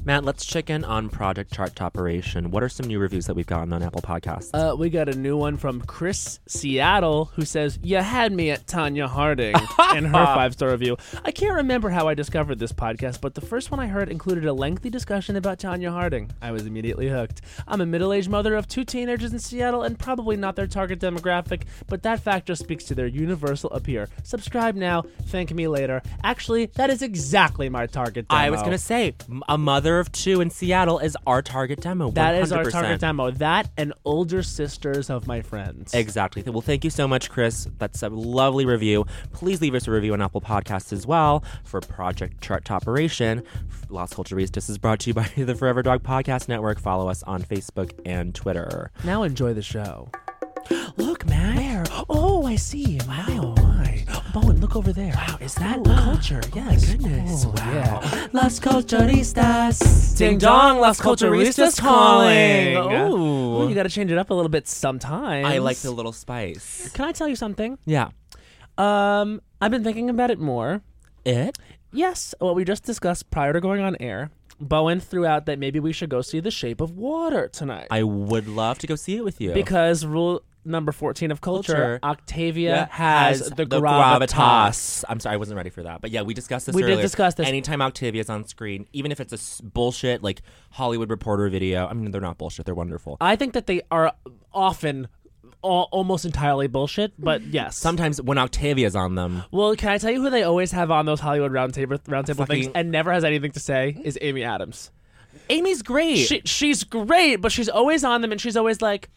Matt, let's check in on Project Chart Topperation. What are some new reviews that we've gotten on Apple Podcasts? We got a new one from Chris Seattle, who says, "You had me at Tanya Harding," in her 5-star review. I can't remember how I discovered this podcast, but the first one I heard included a lengthy discussion about Tanya Harding. I was immediately hooked. I'm a middle-aged mother of 2 teenagers in Seattle and probably not their target demographic, but that fact just speaks to their universal appeal. Subscribe now, thank me later. Actually, that is exactly my target demo. I was going to say, a mother of 2 in Seattle is our target demo. 100%. That is our target demo. That and older sisters of my friends. Exactly. Well, thank you so much, Chris. That's a lovely review. Please leave us a review on Apple Podcasts as well for Project Chart Topperation. Las Culturistas is brought to you by the Forever Dog Podcast Network. Follow us on Facebook and Twitter. Now enjoy the show. Look, man. Where? Oh, I see. Wow. My. Bowen, look over there. Wow, is that culture? Yes. Oh, my goodness. Oh, Wow. Yeah. Las Culturistas. Ding dong, Las Culturistas calling. Ooh. You got to change it up a little bit sometimes. I like the little spice. Can I tell you something? Yeah. I've been thinking about it more. It? Yes, what we just discussed prior to going on air. Bowen threw out that maybe we should go see The Shape of Water tonight. I would love to go see it with you. Because rule number 14 of culture, Octavia Yeah, has the gravitas. I'm sorry, I wasn't ready for that. But yeah, we discussed this We earlier. did discuss this. Anytime Octavia's on screen, even if it's a bullshit, like, Hollywood Reporter video, I mean, they're not bullshit. They're wonderful. I think that they are often almost entirely bullshit, but yes. Sometimes when Octavia's on them. Well, can I tell you who they always have on those Hollywood roundtable Fucking- things and never has anything to say is Amy Adams. Amy's great. She's great, but she's always on them and she's always like,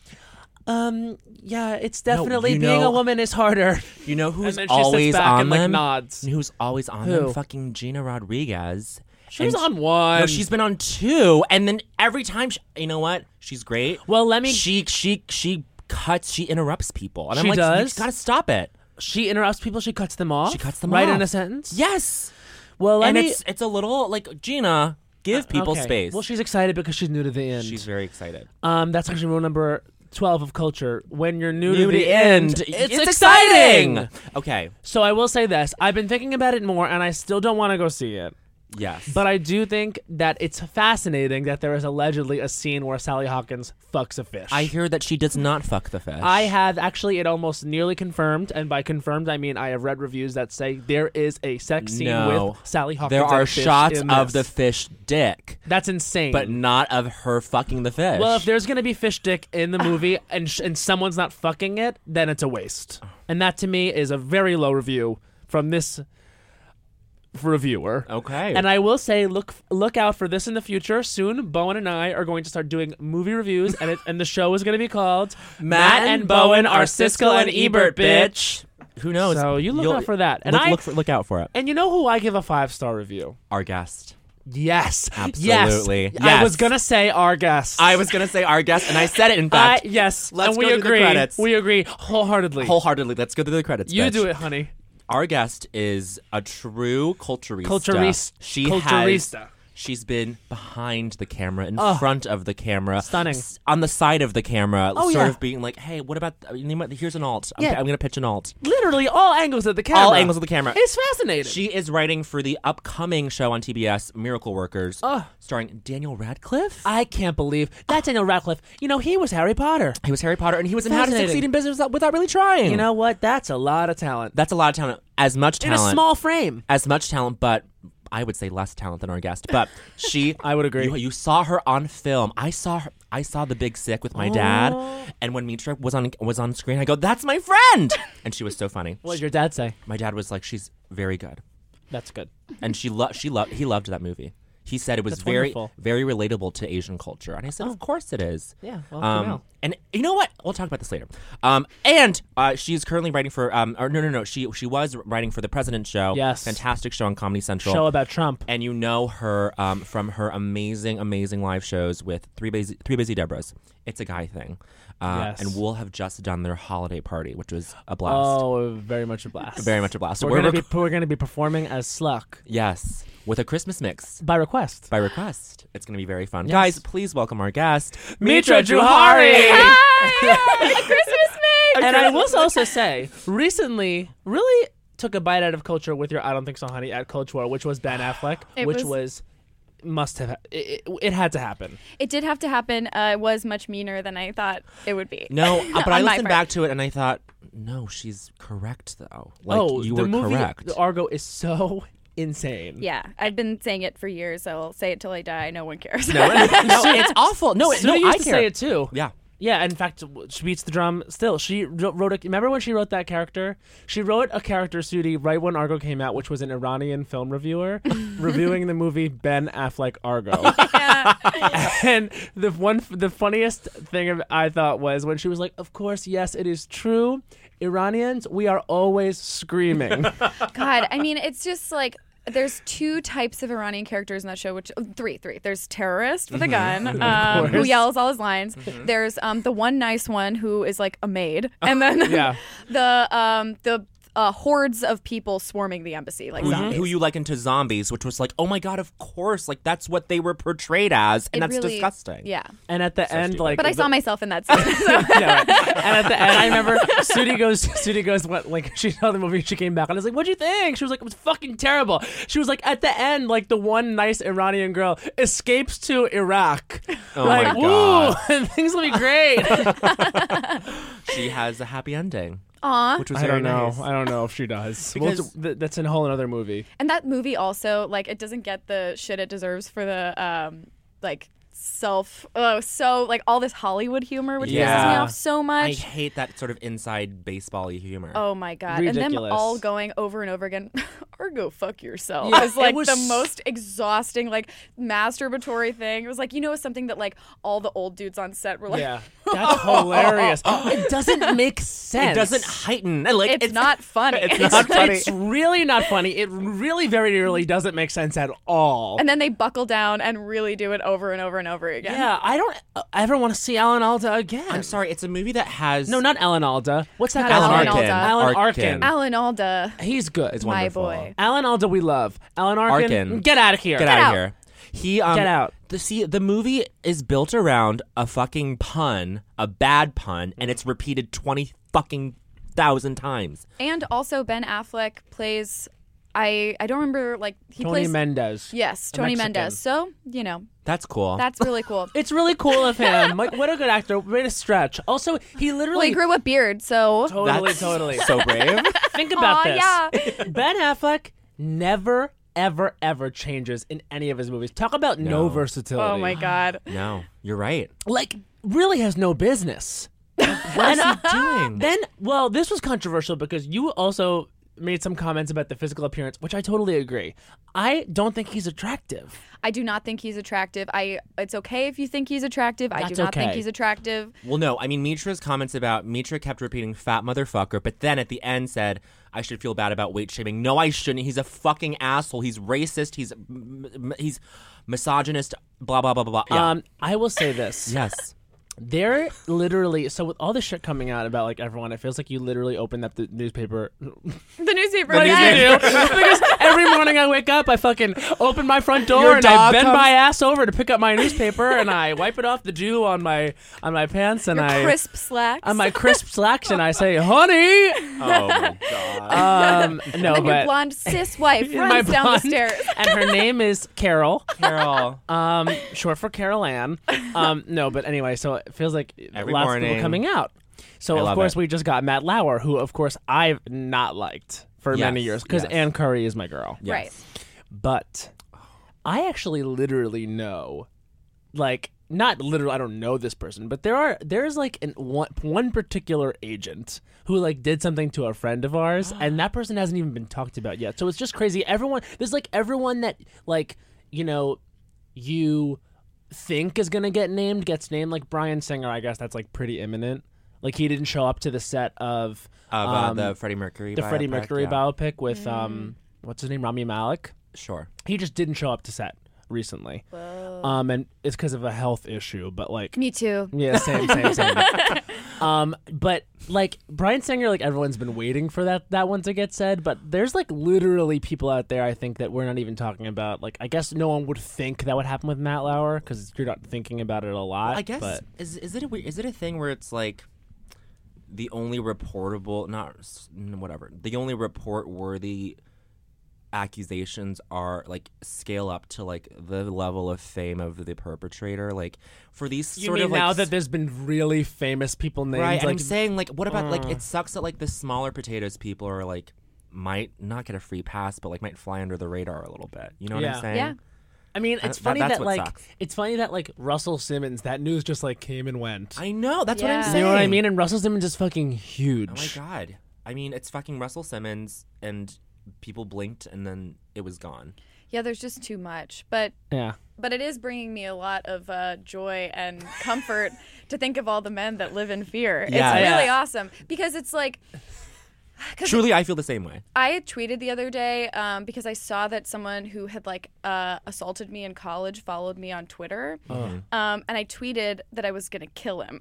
yeah, it's definitely you being know- a woman is harder. You know who's And then she always sits back on and them? like nods. You know who's always on Who? them? Fucking Gina Rodriguez. She was And on one. No, she's been on 2, and then every time, you know what? She's great. Well, let me. She interrupts people, and I'm She like, does? you just gotta stop it. She interrupts people. She cuts them off. She cuts them right off. in a sentence. Yes, Well, let and me. it's a little like Gina. Give people okay. space. Well, she's excited because she's new to the end. She's very excited. That's actually rule number 12 of culture. When you're new New to the end, it's exciting. Okay. So I will say this: I've been thinking about it more, and I still don't want to go see it. Yes. But I do think that it's fascinating that there is allegedly a scene where Sally Hawkins fucks a fish. I hear that she does not fuck the fish. I have actually it almost nearly confirmed, and by confirmed I mean I have read reviews that say there is a sex scene No. with Sally Hawkins. There and are a fish shots in of the this. fish dick, That's insane. but not of her fucking the fish. well, if there's gonna be fish dick in the movie and someone's not fucking it, then it's a waste. And that to me is a very low review from this reviewer. Okay. And I will say, look out for this in the future. Soon, Bowen and I are going to start doing movie reviews, and the show is going to be called Matt and Bowen are Siskel and Ebert, bitch. Who knows? So you look out for that. And look out for it. And you know who I give a 5-star review? Our guest. Yes. Absolutely. Yes. Yes. I was going to say our guest. I was gonna say our guest, and I said it. In fact, yes. Let's and we go through the agree. credits. We agree wholeheartedly. wholeheartedly. Let's go through the credits. You bitch. do it, honey. Our guest is a true culturista. Culturista. She's been behind the camera, in Oh. front of the camera, Stunning. on the side of the camera, Oh, sort yeah. of being like, "Hey, what about? Here's an alt. Yeah. I'm gonna pitch an alt. Literally all angles of the camera. All angles of the camera. It's fascinating. She is writing for the upcoming show on TBS, Miracle Workers, Ugh. starring Daniel Radcliffe. I can't believe that's Daniel Radcliffe. You know, he was Harry Potter. He was Harry Potter, and he was in How to Fascinating. Succeed in Business Without Really Trying. You know what? That's a lot of talent. That's a lot of talent. As much In talent. a small frame. As much talent, but I would say less talent than our guest. But she, I would agree. You saw her on film. I saw The Big Sick with my dad, and when Mitra was on screen, I go, "That's my friend," and she was so funny. What did your dad say? My dad was like, "She's very good," That's good. and he loved that movie. He said it was That's very, wonderful. very relatable to Asian culture, and I said, "Of course it is." Yeah, well, you know. And you know what? We'll talk about this later. And she's currently writing for no. She was writing for The President Show. Yes. Fantastic show on Comedy Central. Show about Trump. And you know her from her amazing live shows with Three Busy Debras. It's a guy thing. Yes. And we'll have just done their holiday party, which was a blast. Oh, very much a blast. Very much a blast. So We're gonna be performing as Sluck yes, with a Christmas mix. by request. By request. It's going to be very fun. Yes. Guys, please welcome our guest, Mitra Juhari. Christmas mix. And I will also say, recently, really took a bite out of culture with your "I Don't Think So, Honey" at Culture, which was Ben Affleck, It which was was must have. It had to happen. It did have to happen. It was much meaner than I thought it would be. No, but I On my listened part. back to it and I thought, no, she's correct though. Like you the were movie, correct. Argo is so insane. Yeah, I've been saying it for years, so I'll say it till I die. No one cares. No, it's awful. No, Sue I used to care. say it too. Yeah. Yeah, in fact, she beats the drum still. She wrote remember when she wrote that character? She wrote a character, Sudi, right when Argo came out, which was an Iranian film reviewer reviewing the movie Ben Affleck Argo. And the funniest thing I thought was when she was like, "Of course, yes, it is true. Iranians, we are always screaming." God, I mean, it's just like there's two types of Iranian characters in that show, which three. There's terrorist with a gun who course. yells all his lines. There's the one nice one who is like a maid, and then Yeah. the hordes of people swarming the embassy, like zombies. Who you liken to zombies, which was like, oh my god, of course, like that's what they were portrayed as, and It that's really- disgusting. Yeah, And at the end, stupid. like, but I saw myself in that scene. So. Yeah, right. And at the end, I remember Sudi goes, what, like, she saw the movie, she came back, and I was like, what'd you think? She was like, it was fucking terrible. She was like, at the end, like, the one nice Iranian girl escapes to Iraq. Oh like, my god, woo, and things will be great. she has a happy ending, Aw. which was I very don't know. nice. I don't know if she does. Because- That's a whole other movie. And that movie also, like, it doesn't get the shit it deserves for the, like, so, like, all this Hollywood humor, which pisses me Yeah. off so I much. hate that sort of inside baseball-y humor. Oh, my God. Ridiculous. And them all going over and over again, Argo, fuck yourself. Yeah, It's, like, it was the most exhausting, like, masturbatory thing. It was, like, something that, like, all the old dudes on set were like, Yeah, that's hilarious. It doesn't make sense. It doesn't heighten. Like it's not funny. It's not funny. It's really not funny. It really very rarely doesn't make sense at all. And then they buckle down and really do it over and over and over again. Yeah, I don't ever want to see Alan Alda again. I'm sorry, it's a movie that has No, not Alan Alda. What's that Not guy's Alan name? Alda. Alan Arkin. Alan Alda, He's good. It's my wonderful. boy. Alan Alda we love. Alan Arkin, Arkin. get out of here. Get out out. of here. He Get out. The movie is built around a fucking pun, a bad pun, and it's repeated 20 fucking thousand times. And also Ben Affleck plays I don't remember, like, he Tony plays Mendez. Yes, a Tony Mexican. Mendez. So, That's cool. that's really cool. It's really cool of him. Like, what a good actor. Way to stretch. Also, he Well, literally he grew a beard, so totally. so brave. Think about Aw, this. yeah. Ben Affleck never, ever changes in any of his movies. Talk about no No. versatility. Oh my God. No, you're right. Like, really has no business. What is he doing? Then, well, this was controversial because you also made some comments about the physical appearance, which I totally agree. I don't think he's attractive. I do not think he's attractive. It's okay if you think he's attractive. I do That's not think okay. he's attractive. Well, no, I mean, Mitra's comments about Mitra kept repeating fat motherfucker, but then at the end said, I should feel bad about weight shaming. No, I shouldn't. He's a fucking asshole. He's racist. He's misogynist, blah, blah, blah, blah, blah. Yeah. I will say this. Yes. They're literally, so with all this shit coming out about like everyone, it feels like you literally opened up the newspaper. The newspaper. The again. newspaper. Because every morning I wake up, I fucking open my front door Your and I dog bend comes- my ass over to pick up my newspaper and I wipe it off the dew on my pants and Your I crisp slacks. on my crisp slacks and I say, "Honey." Oh, my God. No, and then your but blonde cis wife my runs down the blonde- stairs. and her name is Carol. Carol. Short for Carol Ann. No, but anyway, so it feels like Every lots of morning. people coming out. So I of love course it. we just got Matt Lauer, who of course I've not liked for many Yes, years because yes. Ann Curry is my girl. Yes. Right. But I actually literally know, like, not literally, I don't know this person, but there's like one particular agent who like did something to a friend of ours, and that person hasn't even been talked about yet. So it's just crazy. There's like everyone that like, you think is gonna get named gets named. Like Bryan Singer, I guess that's like pretty imminent. Like he didn't show up to the set of The Freddie Mercury the Freddie biopic, Mercury yeah. biopic with what's his name, Rami Malek. Sure. He just didn't show up to set recently. And it's because of a health issue, but like Me too. yeah, same. But like Bryan Singer, like everyone's been waiting for that one to get said, but there's like literally people out there I think that we're not even talking about. Like I guess no one would think that would happen with Matt Lauer because you're not thinking about it a lot. I guess but is it a thing where it's like the only reportable the only report worthy accusations are like scale up to like the level of fame of the perpetrator, like for these You sort mean of like now that there's been really famous people named? right, and like, I'm saying like what about like it sucks that like the smaller potatoes people are like might not get a free pass, but like might fly under the radar a little bit. You know what Yeah. I'm saying? Yeah. I mean, it's That- funny that's that what like sucks. it's funny that like Russell Simmons, that news just like came and went. I know. That's what I'm Yeah. saying. You know what I mean? And Russell Simmons is fucking huge. Oh my god. I mean, it's fucking Russell Simmons, and people blinked, and then it was gone. Yeah, there's just too much. But Yeah. it is bringing me a lot of joy and comfort to think of all the men that live in fear. Yeah. It's really Yeah. awesome because it's like. 'Cause Truly, I feel the same way. I had tweeted the other day because I saw that someone who had like assaulted me in college followed me on Twitter, and I tweeted that I was gonna kill him.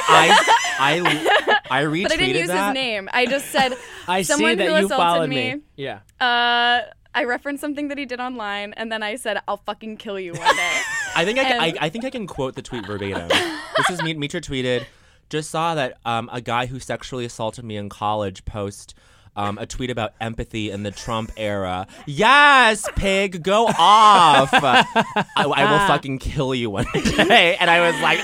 I retweeted But I didn't use that. his name. I just said I someone see that who you assaulted followed me. me. Yeah. I referenced something that he did online, and then I said, "I'll fucking kill you one day." I think And- I think I can quote the tweet verbatim. This is Mitra tweeted. Just saw that a guy who sexually assaulted me in college post a tweet about empathy in the Trump era. Yes, pig, go off. I will fucking kill you one day. And I was like,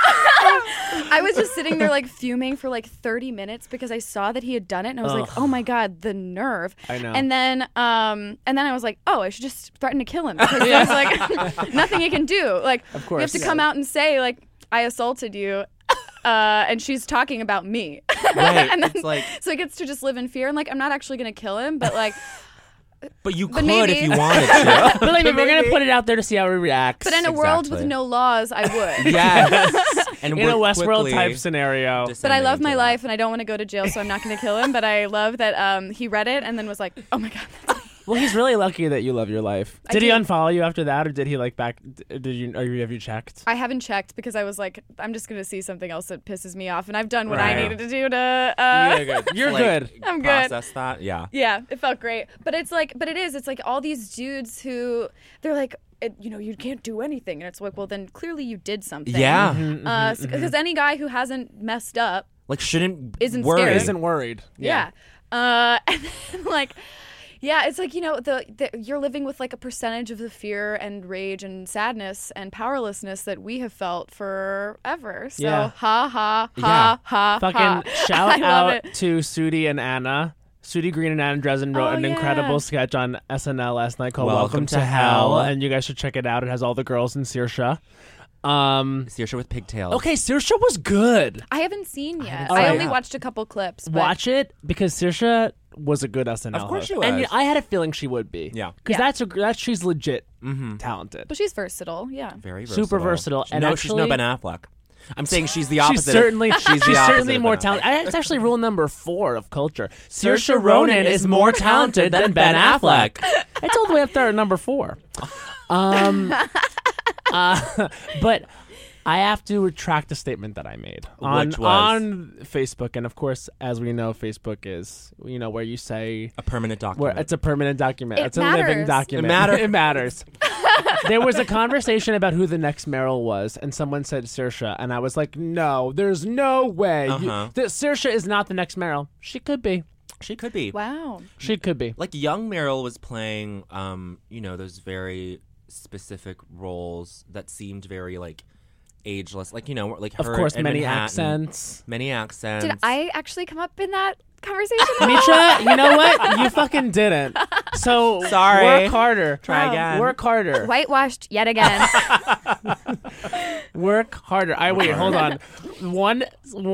I was just sitting there like fuming for like 30 minutes because I saw that he had done it, and I was like, "Oh my god, the nerve!" I know. And then I was like, "Oh, I should just threaten to kill him," because there's like nothing he can do. Like, Of you have to course. come out and say like, "I assaulted you," and she's talking about me. right. And then, It's like, so he gets to just live in fear. And like, I'm not actually gonna kill him, but like, but you But could maybe. if you wanted to. But like, we're gonna put it out there to see how he reacts. but in a world with Exactly. no laws, I would. Yes. And in a we're Westworld quickly type scenario. But I love descending my into that. life, and I don't want to go to jail, so I'm not going to kill him. But I love that he read it and then was like, "Oh my god, that's me." Well, he's really lucky that you love your life. I Did he do. unfollow you after that, or did he like back? Did you? Or have you checked? I haven't checked because I was like, I'm just going to see something else that pisses me off, and I've done what I Right. needed to do to. You're good. You're Like, good. I'm good. Process that. Yeah. Yeah, it felt great, but it's like, it's like all these dudes who they're like, you can't do anything, and it's like, well, then clearly you did something. Yeah. Because any guy who hasn't messed up, Like shouldn't Isn't worry. scary. Isn't worried. yeah. And then, like, yeah, it's like, the you're living with like a percentage of the fear and rage and sadness and powerlessness that we have felt forever. So Yeah. ha ha Yeah. ha ha. Fucking ha. shout I love out it. to Sudi and Anna. Sudi Green and Anna Dresden wrote Oh, an yeah. incredible sketch on SNL last night called Welcome Welcome to to Hell, Hell. and you guys should check it out. It has all the girls in Saoirse. Saoirse with pigtails. Okay, Saoirse was good. I haven't seen yet. Oh, I yeah. only watched a couple clips. But Watch it because Saoirse was a good SNL Of course host. she was. And I had a feeling she would be. Yeah. Because Yeah. she's legit talented. But she's versatile, yeah. Very versatile. Super versatile. And no, she's no actually- Ben Affleck. I'm saying she's the opposite. She's certainly the she's opposite certainly of more Ben Affleck. talented. It's actually rule number 4 of culture. Saoirse Ronan is more talented than Ben Affleck. It's all the way up there at number 4. But I have to retract a statement that I made Which was? on Facebook, and of course, as we know, Facebook is where you say A permanent where document. it's a permanent document. It It's a living matters. document. It matters. There was a conversation about who the next Meryl was, and someone said Saoirse, and I was like, no, there's no way. Uh-huh. Saoirse is not the next Meryl. She could be. She could be. Wow. She could be. Like young Meryl was playing, those very specific roles that seemed very like ageless. Like like Of her course, in many Manhattan. accents. Many accents. Did I actually come up in that conversation? Mitra, you know what? You fucking didn't. So Sorry. work harder. Try again. Work harder. Whitewashed yet again. Work harder. Wait, hold on. One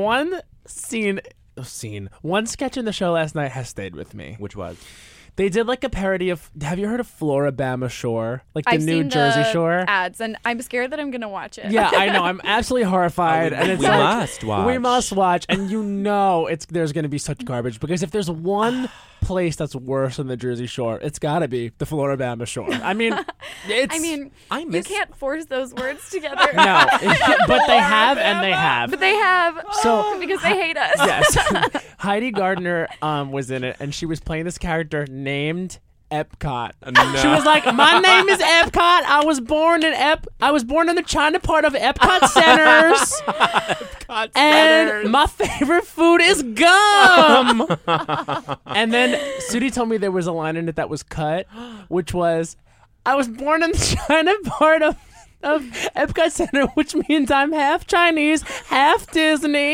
one sketch in the show last night has stayed with me. Which was? They did like a parody of. Have you heard of Floribama Shore? Like the I've New seen Jersey the Shore. ads, and I'm scared that I'm gonna watch it. Yeah, I know. I'm absolutely horrified, and it's we like, must watch. We must watch, and there's going to be such garbage because if there's one place that's worse than the Jersey Shore, it's got to be the Floribama Shore. I mean, it's. I mean, I miss. you can't force those words together. no, but they have, and they have. But they have. So- because they hate us. Yes, Heidi Gardner was in it, and she was playing this character named Epcot. No. She was like, "My name is Epcot. I was born in the China part of Epcot Centers." And my favorite food is gum. And then Sudi told me there was a line in it that was cut, which was, I was born in the China part of Epcot Center, which means I'm half Chinese, half Disney.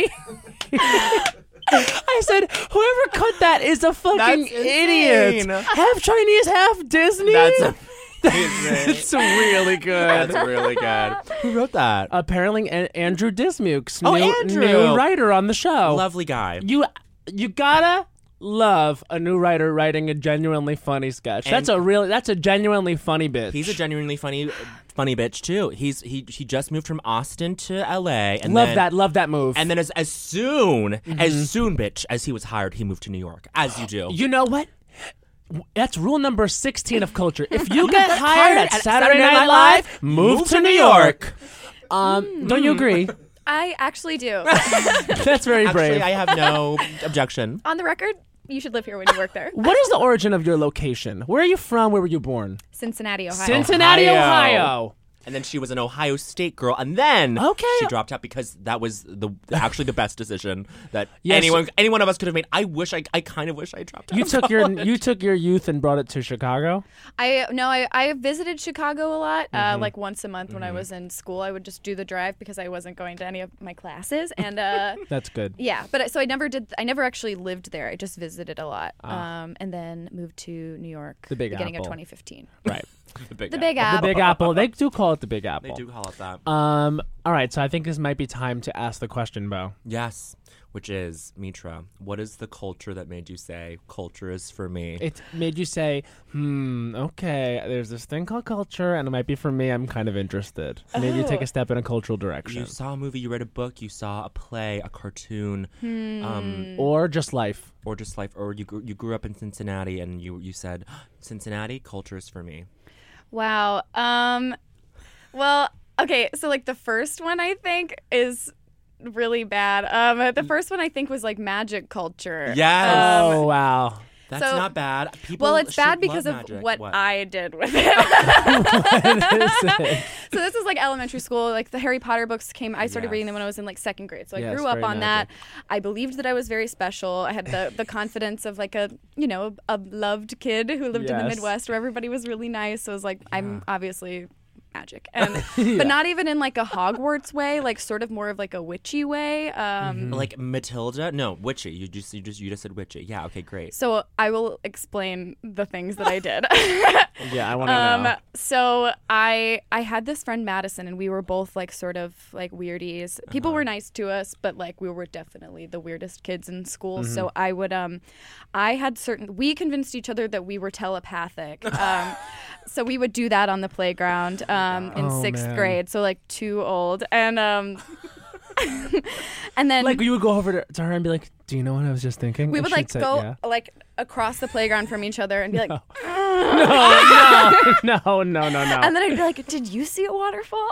I said, whoever cut that is a fucking idiot. Half Chinese, half Disney. That's amazing. It's really good. That's really good. Who wrote that? Apparently, Andrew Dismukes, Andrew. new writer on the show. Lovely guy. You gotta love a new writer writing a genuinely funny sketch. And That's a genuinely funny bitch. He's a genuinely funny bitch too. He just moved from Austin to LA. And love that move. And then as soon, bitch, as he was hired, he moved to New York, as you do. You know what? That's rule number 16 of culture. If you get hired at Saturday Night Live, move to New York. Don't you agree? I actually do. That's very brave. Actually, I have no objection. On the record, you should live here when you work there. What is the origin of your location? Where are you from? Where were you born? Cincinnati, Ohio. Cincinnati, Ohio. And then she was an Ohio State girl, and then she dropped out because that was actually the best decision that any one of us could have made. I kind of wish I dropped out. You took your youth and brought it to Chicago? I visited Chicago a lot. Like once a month when I was in school, I would just do the drive because I wasn't going to any of my classes. And that's good. Yeah, but so I never actually lived there. I just visited a lot, and then moved to New York, the beginning of 2015. Right. The Big Apple. The Big Apple. They do call it the Big Apple. They do call it that. All right, so I think this might be time to ask the question, Bo. Yes, which is, Mitra, what is the culture that made you say, culture is for me? It made you say, okay, there's this thing called culture, and it might be for me. I'm kind of interested. Made you take a step in a cultural direction. You saw a movie, you read a book, you saw a play, a cartoon. Or just life. Or you grew up in Cincinnati, and you said, Cincinnati, culture is for me. Wow. Well, okay, so like the first one I think is really bad. The first one I think was like magic culture. Yes. Oh, wow. That's not bad. It's bad because of what I did with it. What is it? So this was like elementary school. Like the Harry Potter books I started reading them when I was in like second grade. So I grew up on that. I believed that I was very special. I had the confidence of like a loved kid who lived in the Midwest where everybody was really nice. So it was like, I'm obviously magic, and but not even in like a Hogwarts way, like sort of more of like a witchy way. Like Matilda? No, witchy. You just said witchy. Yeah. Okay. Great. So I will explain the things that I did. Yeah, I want to know. So I had this friend Madison, and we were both like sort of like weirdies. People were nice to us, but like we were definitely the weirdest kids in school. So I would we convinced each other that we were telepathic. So we would do that on the playground in sixth grade. So like too old. And and then like you would go over to her and be like, "Do you know what I was just thinking?" We would like go like across the playground from each other and be like, no. And then I'd be like, "Did you see a waterfall?"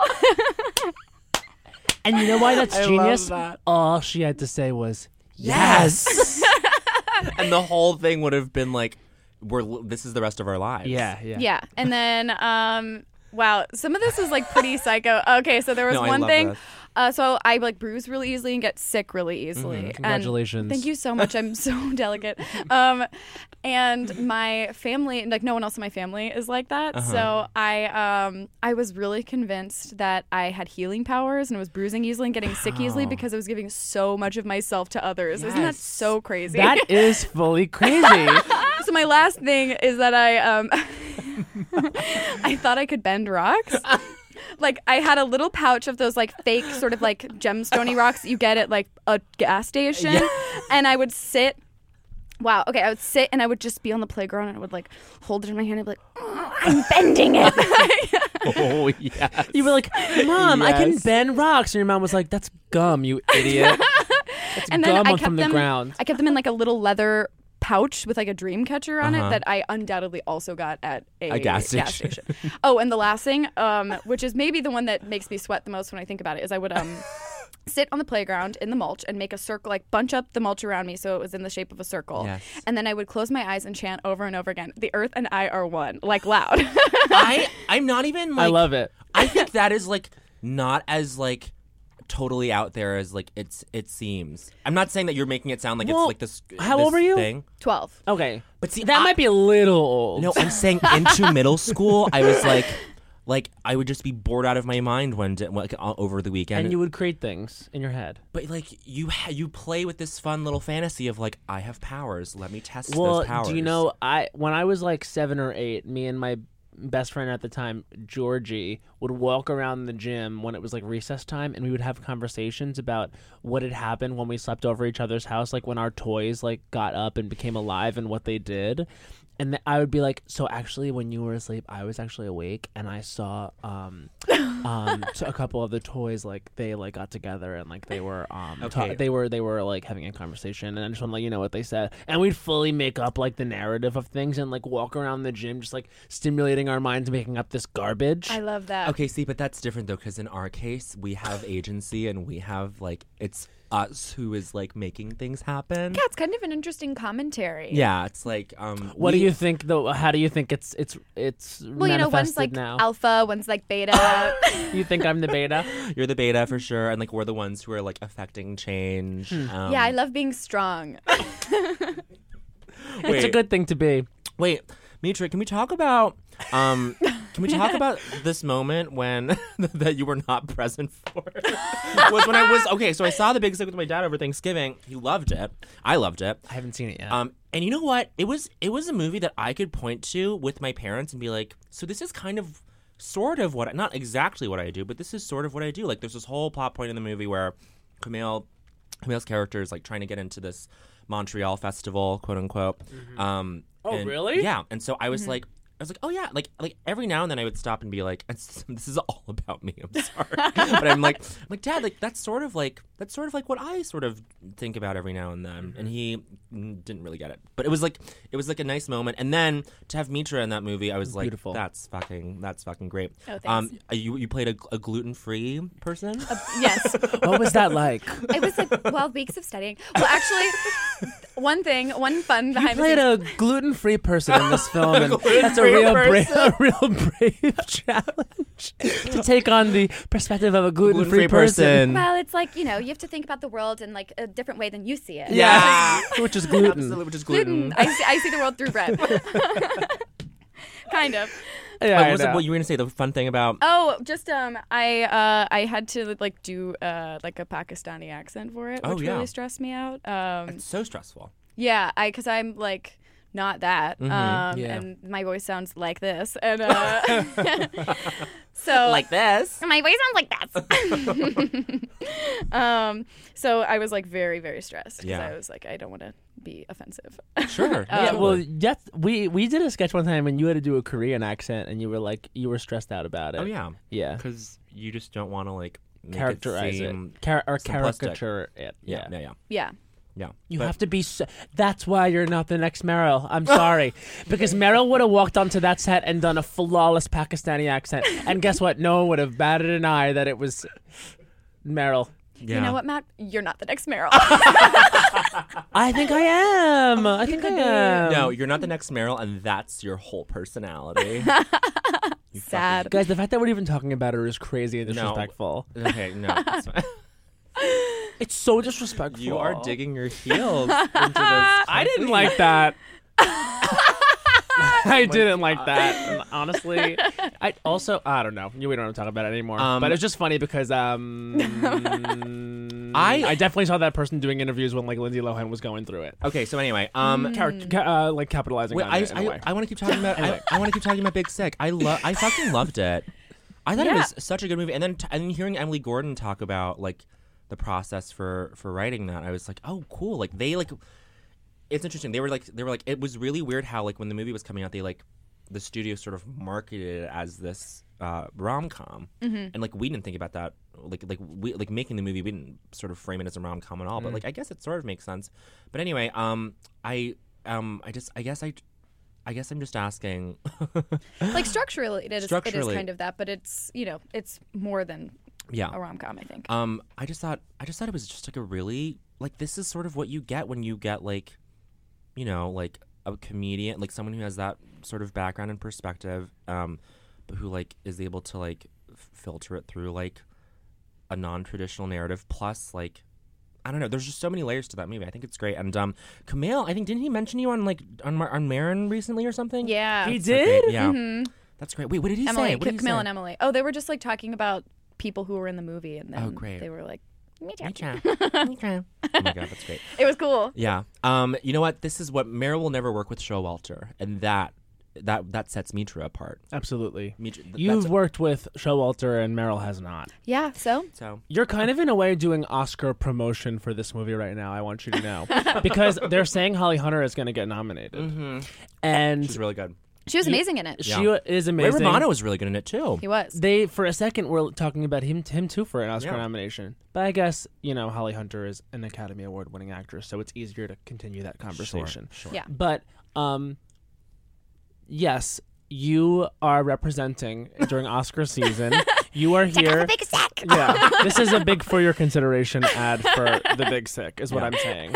And you know why that's genius? Love that. All she had to say was yes. And the whole thing would have been like, this is the rest of our lives. Yeah. And then wow, some of this is like pretty psycho. Okay, so there was one thing. So I like bruise really easily and get sick really easily. Congratulations. And thank you so much. I'm so delicate. And my family, like no one else in my family is like that. So I was really convinced that I had healing powers and was bruising easily and getting sick easily because I was giving so much of myself to others. Yes. Isn't that so crazy? That is fully crazy. So my last thing is that I thought I could bend rocks. Like I had a little pouch of those like fake sort of like gemstone-y rocks you get at like a gas station, and I would sit. Wow. Okay, I would sit and I would just be on the playground and I would like hold it in my hand and be like, I'm bending it. Oh yeah. You were like, Mom, I can bend rocks, and your mom was like, "That's gum, you idiot." That's and gum then I kept from the them, ground. I kept them in like a little leather pouch with like a dream catcher on it that I undoubtedly also got at a gas station. Oh, and the last thing, which is maybe the one that makes me sweat the most when I think about it, is I would sit on the playground in the mulch and make a circle, like bunch up the mulch around me so it was in the shape of a circle. Yes. And then I would close my eyes and chant over and over again, "The earth and I are one," like loud. I'm not even like, I love it. I think that is like not as like totally out there as like it seems. I'm not saying that you're making it sound like Well, it's like this. how this old were you? Thing. 12. Okay. But see, That might be a little old. No, I'm saying into middle school, I was like I would just be bored out of my mind over the weekend. And you would create things in your head. But like you play with this fun little fantasy of like I have powers. Let me test Well, those powers. do you know, when I was like 7 or 8, me and my best friend at the time, Georgie, would walk around the gym when it was like recess time, and we would have conversations about what had happened when we slept over each other's house, like when our toys like got up and became alive and what they did. And I would be like, so actually, when you were asleep, I was actually awake, and I saw so a couple of the toys, like they like got together and like they were Okay. they were like having a conversation, and I just want to let you know what they said. And we'd fully make up like the narrative of things and like walk around the gym, just like stimulating our minds, making up this garbage. I love that. Okay, see, but that's different though, because in our case, we have agency and we have like it's us who is like making things happen. Yeah, it's kind of an interesting commentary. Yeah, it's like What do you think though? How do you think it's Well, you know, one's like now? alpha, one's like beta. You think I'm the beta? You're the beta for sure, and like we're the ones who are like affecting change. Yeah, I love being strong. It's a good thing to be. Wait, Mitra, can we talk about this moment when that you were not present for? Was when I was okay. So I saw The Big Sick with my dad over Thanksgiving. He loved it. I loved it. I haven't seen it yet. And you know what? It was a movie that I could point to with my parents and be like, so this is kind of sort of what not exactly what I do, but this is sort of what I do. Like there's this whole plot point in the movie where Kumail's character is like trying to get into this Montreal festival, quote unquote. Really? Yeah. And so I was like, oh yeah, like every now and then I would stop and be like, this is all about me. I'm sorry, but I'm like, Dad, like that's sort of like what I sort of think about every now and then. And he didn't really get it, but it was like a nice moment. And then to have Mitra in that movie, I was like, beautiful. That's fucking great. Oh, thanks. You played a gluten-free person. Yes. What was that like? It was like 12 weeks of studying. Well, actually, one fun You behind the played scenes. a gluten-free person in this film, and that's a real brave challenge to take on the perspective of a gluten-free person. Well, it's like, you know, you have to think about the world in like a different way than you see it. Yeah, Which is gluten. absolutely, which is gluten. I see the world through bread. Kind of. Yeah, What I was it? know. What you were gonna say? The fun thing about Oh, just I had to like do like a Pakistani accent for it, Oh, which yeah. really stressed me out. it's so stressful. Yeah, because I'm like not that, Yeah. and my voice sounds like this, and so this. my voice sounds like that. So I was like very, very stressed because Yeah. I was like, I don't want to be offensive. Sure. Yeah, Um, well, we did a sketch one time and you had to do a Korean accent and you were stressed out about it. Oh yeah. Yeah. Because you just don't want to like make Characterize it seem. or simplistic. caricature it. Yeah. Yeah. You But- have to be. That's why you're not the next Meryl. I'm sorry, because Meryl would have walked onto that set and done a flawless Pakistani accent, and guess what? No one would have batted an eye that it was Meryl. Yeah. You know what, Matt? You're not the next Meryl. I think I am. I think I am. No, you're not the next Meryl, and that's your whole personality. You Sad. Guys, the fact that we're even talking about her is crazy and No. disrespectful. fucking- Okay, no. It's fine. It's so disrespectful. You are digging your heels into this. I didn't like that. I didn't like that. And honestly, I don't know. We don't want to talk about it anymore. But it's just funny because I definitely saw that person doing interviews when like Lindsay Lohan was going through it. Okay, so anyway, Like capitalizing wait, on it in a way. I want to keep talking about. I want to keep talking about Big Sick. I fucking loved it. I thought it was such a good movie, and then hearing Emily Gordon talk about like the process for writing that, I was like, oh, cool. Like they like, it's interesting. They were like, it was really weird how like when the movie was coming out, they like the studio sort of marketed it as this rom-com, and like we didn't think about that. Like making the movie, we didn't sort of frame it as a rom-com at all. But like I guess it sort of makes sense. But anyway, I guess I'm just asking. Like structurally, it is Structurally. kind of that, but it's it's more than Yeah. a rom-com, I think. I just thought it was just like a really like this is sort of what you get when you get like, like a comedian, like someone who has that sort of background and perspective, but who like is able to like filter it through like a non-traditional narrative. Plus, like, I don't know. There's just so many layers to that movie. I think it's great. And Kumail, I think, didn't he mention you on Marin recently or something? Yeah. He So did? great. Yeah. Mhm. That's great. Wait, what did he Emily, say? What did he Camille say? and Emily. Oh, they were just like talking about people who were in the movie, and then Oh, great. they were like, me too. Me too. Me too. Oh my god, that's great. It was cool. Yeah. You know what? This is what Meryl will never work with Showalter, and that sets Mitra apart. Absolutely. Mitra, You've worked with Showalter and Meryl has not. Yeah. So so You're kind of in a way doing Oscar promotion for this movie right now, I want you to know. Because they're saying Holly Hunter is going to get nominated. And she's really good. she was amazing in it. she Yeah. is Ray amazing. Romano was really good in it too. He was. They, for a second, were talking about him too for an Oscar Yeah. nomination. But I guess, Holly Hunter is an Academy Award winning actress, so it's easier to continue that conversation. Sure. Yeah. But, yes, you are representing during Oscar season. You are here. Big sack. Yeah, this is a big for your consideration ad for the Big Sick, is what I'm saying.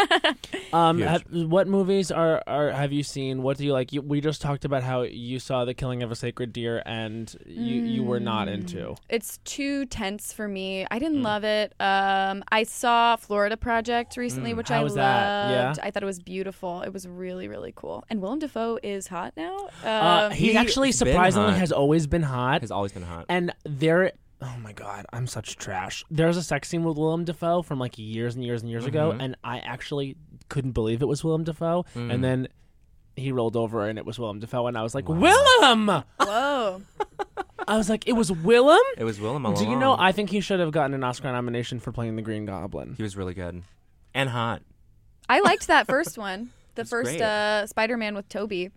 What movies have you seen? What do you like? We just talked about how you saw The Killing of a Sacred Deer, and you were not into. It's too tense for me. I didn't love it. I saw Florida Project recently, which How I was loved. that? Yeah? I thought it was beautiful. It was really, really cool. And Willem Dafoe is hot now. He actually He's been surprisingly hot. has always been hot. Has always been hot. And oh my god, I'm such trash. There's a sex scene with Willem Dafoe from like years and years and years ago, and I actually couldn't believe it was Willem Dafoe. And then he rolled over and it was Willem Dafoe, and I was like, Willem! Whoa. I was like, it was Willem? It was Willem all Do you along. know, I think he should have gotten an Oscar nomination for playing the Green Goblin. He was really good. And hot. I liked that first one. The It's first great. Spider-Man with Toby.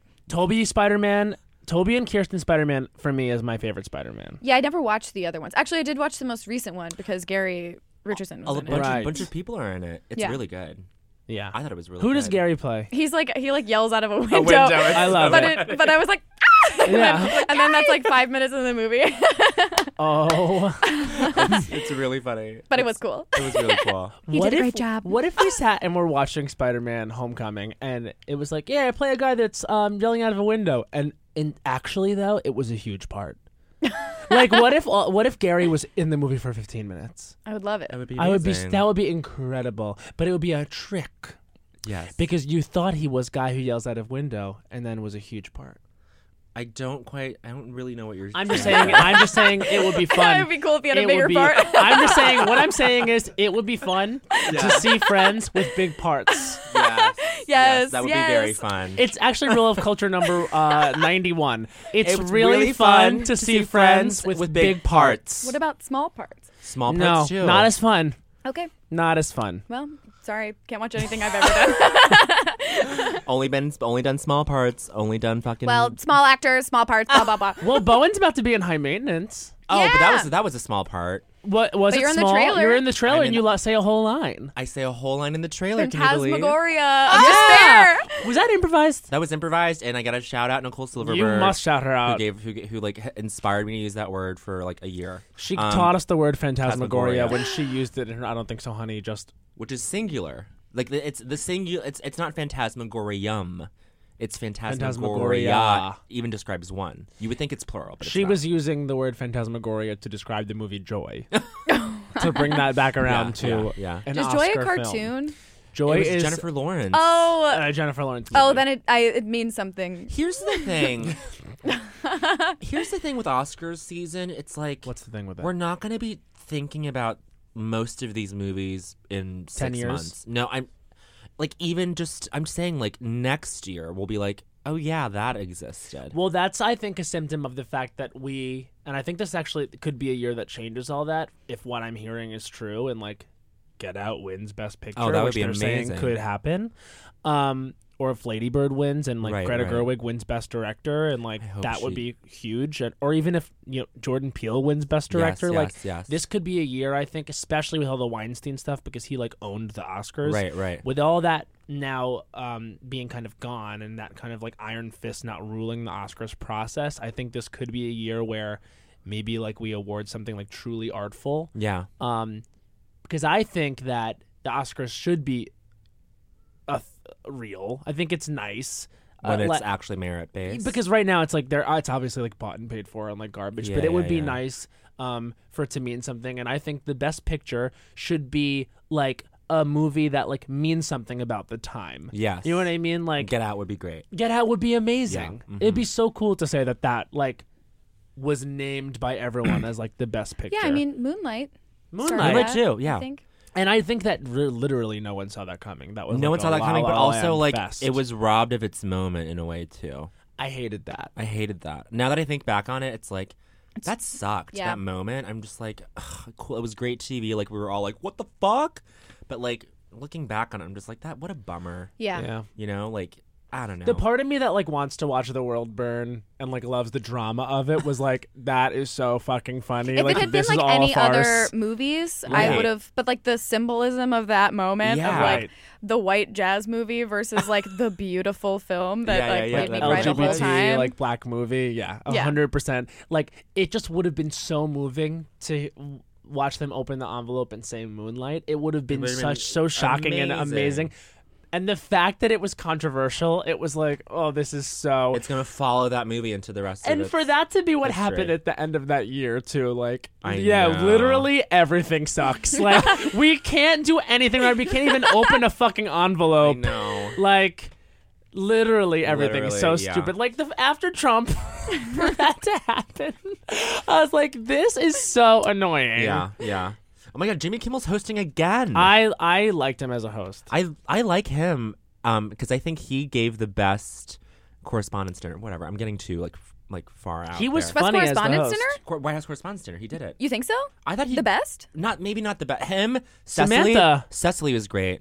Toby and Kirsten Spider-Man, for me, is my favorite Spider-Man. Yeah, I never watched the other ones. Actually, I did watch the most recent one because Gary Richardson was A in bunch, it. Right. bunch of people are in it. It's Yeah. really good. Yeah. I thought it was really Who good. does Gary play? He yells out of a window. I love But it. but I was like, Yeah. and then that's like 5 minutes in the movie. Oh. It's really funny. But it was cool. It was really cool. He did a great job. What if we sat and we're watching Spider-Man Homecoming and it was like, yeah, I play a guy that's yelling out of a window, and actually though it was a huge part. Like what if Gary was in the movie for 15 minutes? I would love it. That would be That would be incredible, but it would be a trick Yes. because you thought he was guy who yells out of window and then was a huge part. I don't really know what you're I'm just saying it would be fun. It would be cool if he had a It bigger would be- part. I'm just saying what I'm saying is it would be fun to see friends with big parts. Yes. That would yes. be very fun. It's actually rule of culture number 91. It's It's really really fun fun to see friends with big parts. What about small parts? Small No, parts too. not as fun. Okay. Not as fun. Well, sorry. Can't watch anything I've ever done. only done small parts. Only done fucking. Well, small actors, small parts, blah, blah, blah. Well, Bowen's about to be in High Maintenance. but yeah. that was a small part. What was But it you're in the small? trailer. You're in the trailer I'm and in- you say a whole line. I say a whole line in the trailer. Can you believe? Phantasmagoria of Yeah. despair. Was that improvised? That was improvised, and I got to shout out Nicole Silverberg. You must shout her Who out. who like inspired me to use that word for like a year. She taught us the word Phantasmagoria. phantasmagoria when she used it in her I Don't Think So, Honey. Just which is singular. Like it's the singular. It's not phantasmagorium. It's phantasmagoria. Phantasmagoria. Even describes one. You would think it's plural, but she it's not. was using the word phantasmagoria to describe the movie Joy. To bring that back around to yeah. an Is Joy a Oscar film. cartoon? Joy It was is Jennifer Lawrence. Oh, Jennifer Lawrence. Movie. oh, then it means something. Here's the thing. Here's the thing with Oscars season. It's like What's the thing with it? we're not going to be thinking about most of these movies in 10 6 years? months. No, I'm saying like next year we'll be like, oh yeah, that existed. Well, that's, I think, a symptom of the fact that and I think this actually could be a year that changes all that, if what I'm hearing is true, and like Get Out wins Best Picture, Oh, that would which be they're saying amazing. could happen. Or if Lady Bird wins and like Right, Greta right. Gerwig wins Best Director, and like I hope that would she- be huge. Or even if Jordan Peele wins Best Director, yes, like yes. this could be a year, I think, especially with all the Weinstein stuff, because he like owned the Oscars. Right. With all that now being kind of gone, and that kind of like iron fist not ruling the Oscars process, I think this could be a year where maybe like we award something like truly artful. Yeah. Because I think that the Oscars should be real. I think it's nice. when it's like- actually merit based. Because right now it's like it's obviously like bought and paid for and like garbage, Yeah, but it would be yeah. nice for it to mean something. And I think the best picture should be like a movie that like means something about the time. Yes. You know what I mean? Like Get Out would be great. Get Out would be amazing. Yeah. It'd be so cool to say that like was named by everyone as like the best picture. Yeah, I mean, Moonlight. Moonlight. started Moonlight that, too, yeah. I think. And I think that literally no one saw that coming. That was No like one saw a that La coming, but La also Land like fest. it was robbed of its moment in a way too. I hated that. I hated that. Now that I think back on it, it's like that sucked. Yeah. That moment, I'm just like, ugh, cool. It was great TV. Like we were all like, what the fuck? But like looking back on it, I'm just like, that. What a bummer. Yeah. You know, like I don't know. The part of me that like wants to watch the world burn and like loves the drama of it was like, that is so fucking funny. If like it had this been is like all any a farce. other movies, I Right. would have. But like the symbolism of that moment Yeah. of like Right. the white jazz movie versus like the beautiful film that Yeah, like yeah, made me that cry the whole LGBT time. like black movie, yeah, Yeah. 100%. Like it just would have been so moving to watch them open the envelope and say Moonlight. It would have been would've been so shocking and amazing. amazing. And the fact that it was controversial, it was like, oh, this is so. it's gonna follow that movie into the rest of it. And for that to be what history. happened at the end of that year too, like, I yeah, know. literally everything sucks. Like, we can't do anything right. We can't even open a fucking I envelope. know. Like, literally everything is so Literally, yeah. stupid. Like after Trump, for that to happen, I was like, this is so annoying. Yeah, yeah. Oh my god, Jimmy Kimmel's hosting again. I liked him as a host. I like him because I think he gave the best correspondence dinner. Whatever. I'm getting too like far out. He was there. Best funny as the Correspondence host. Dinner? White House Correspondence Dinner. He did it. You think so? I thought he The best? Not the best. Him, Samantha. Cecily was great.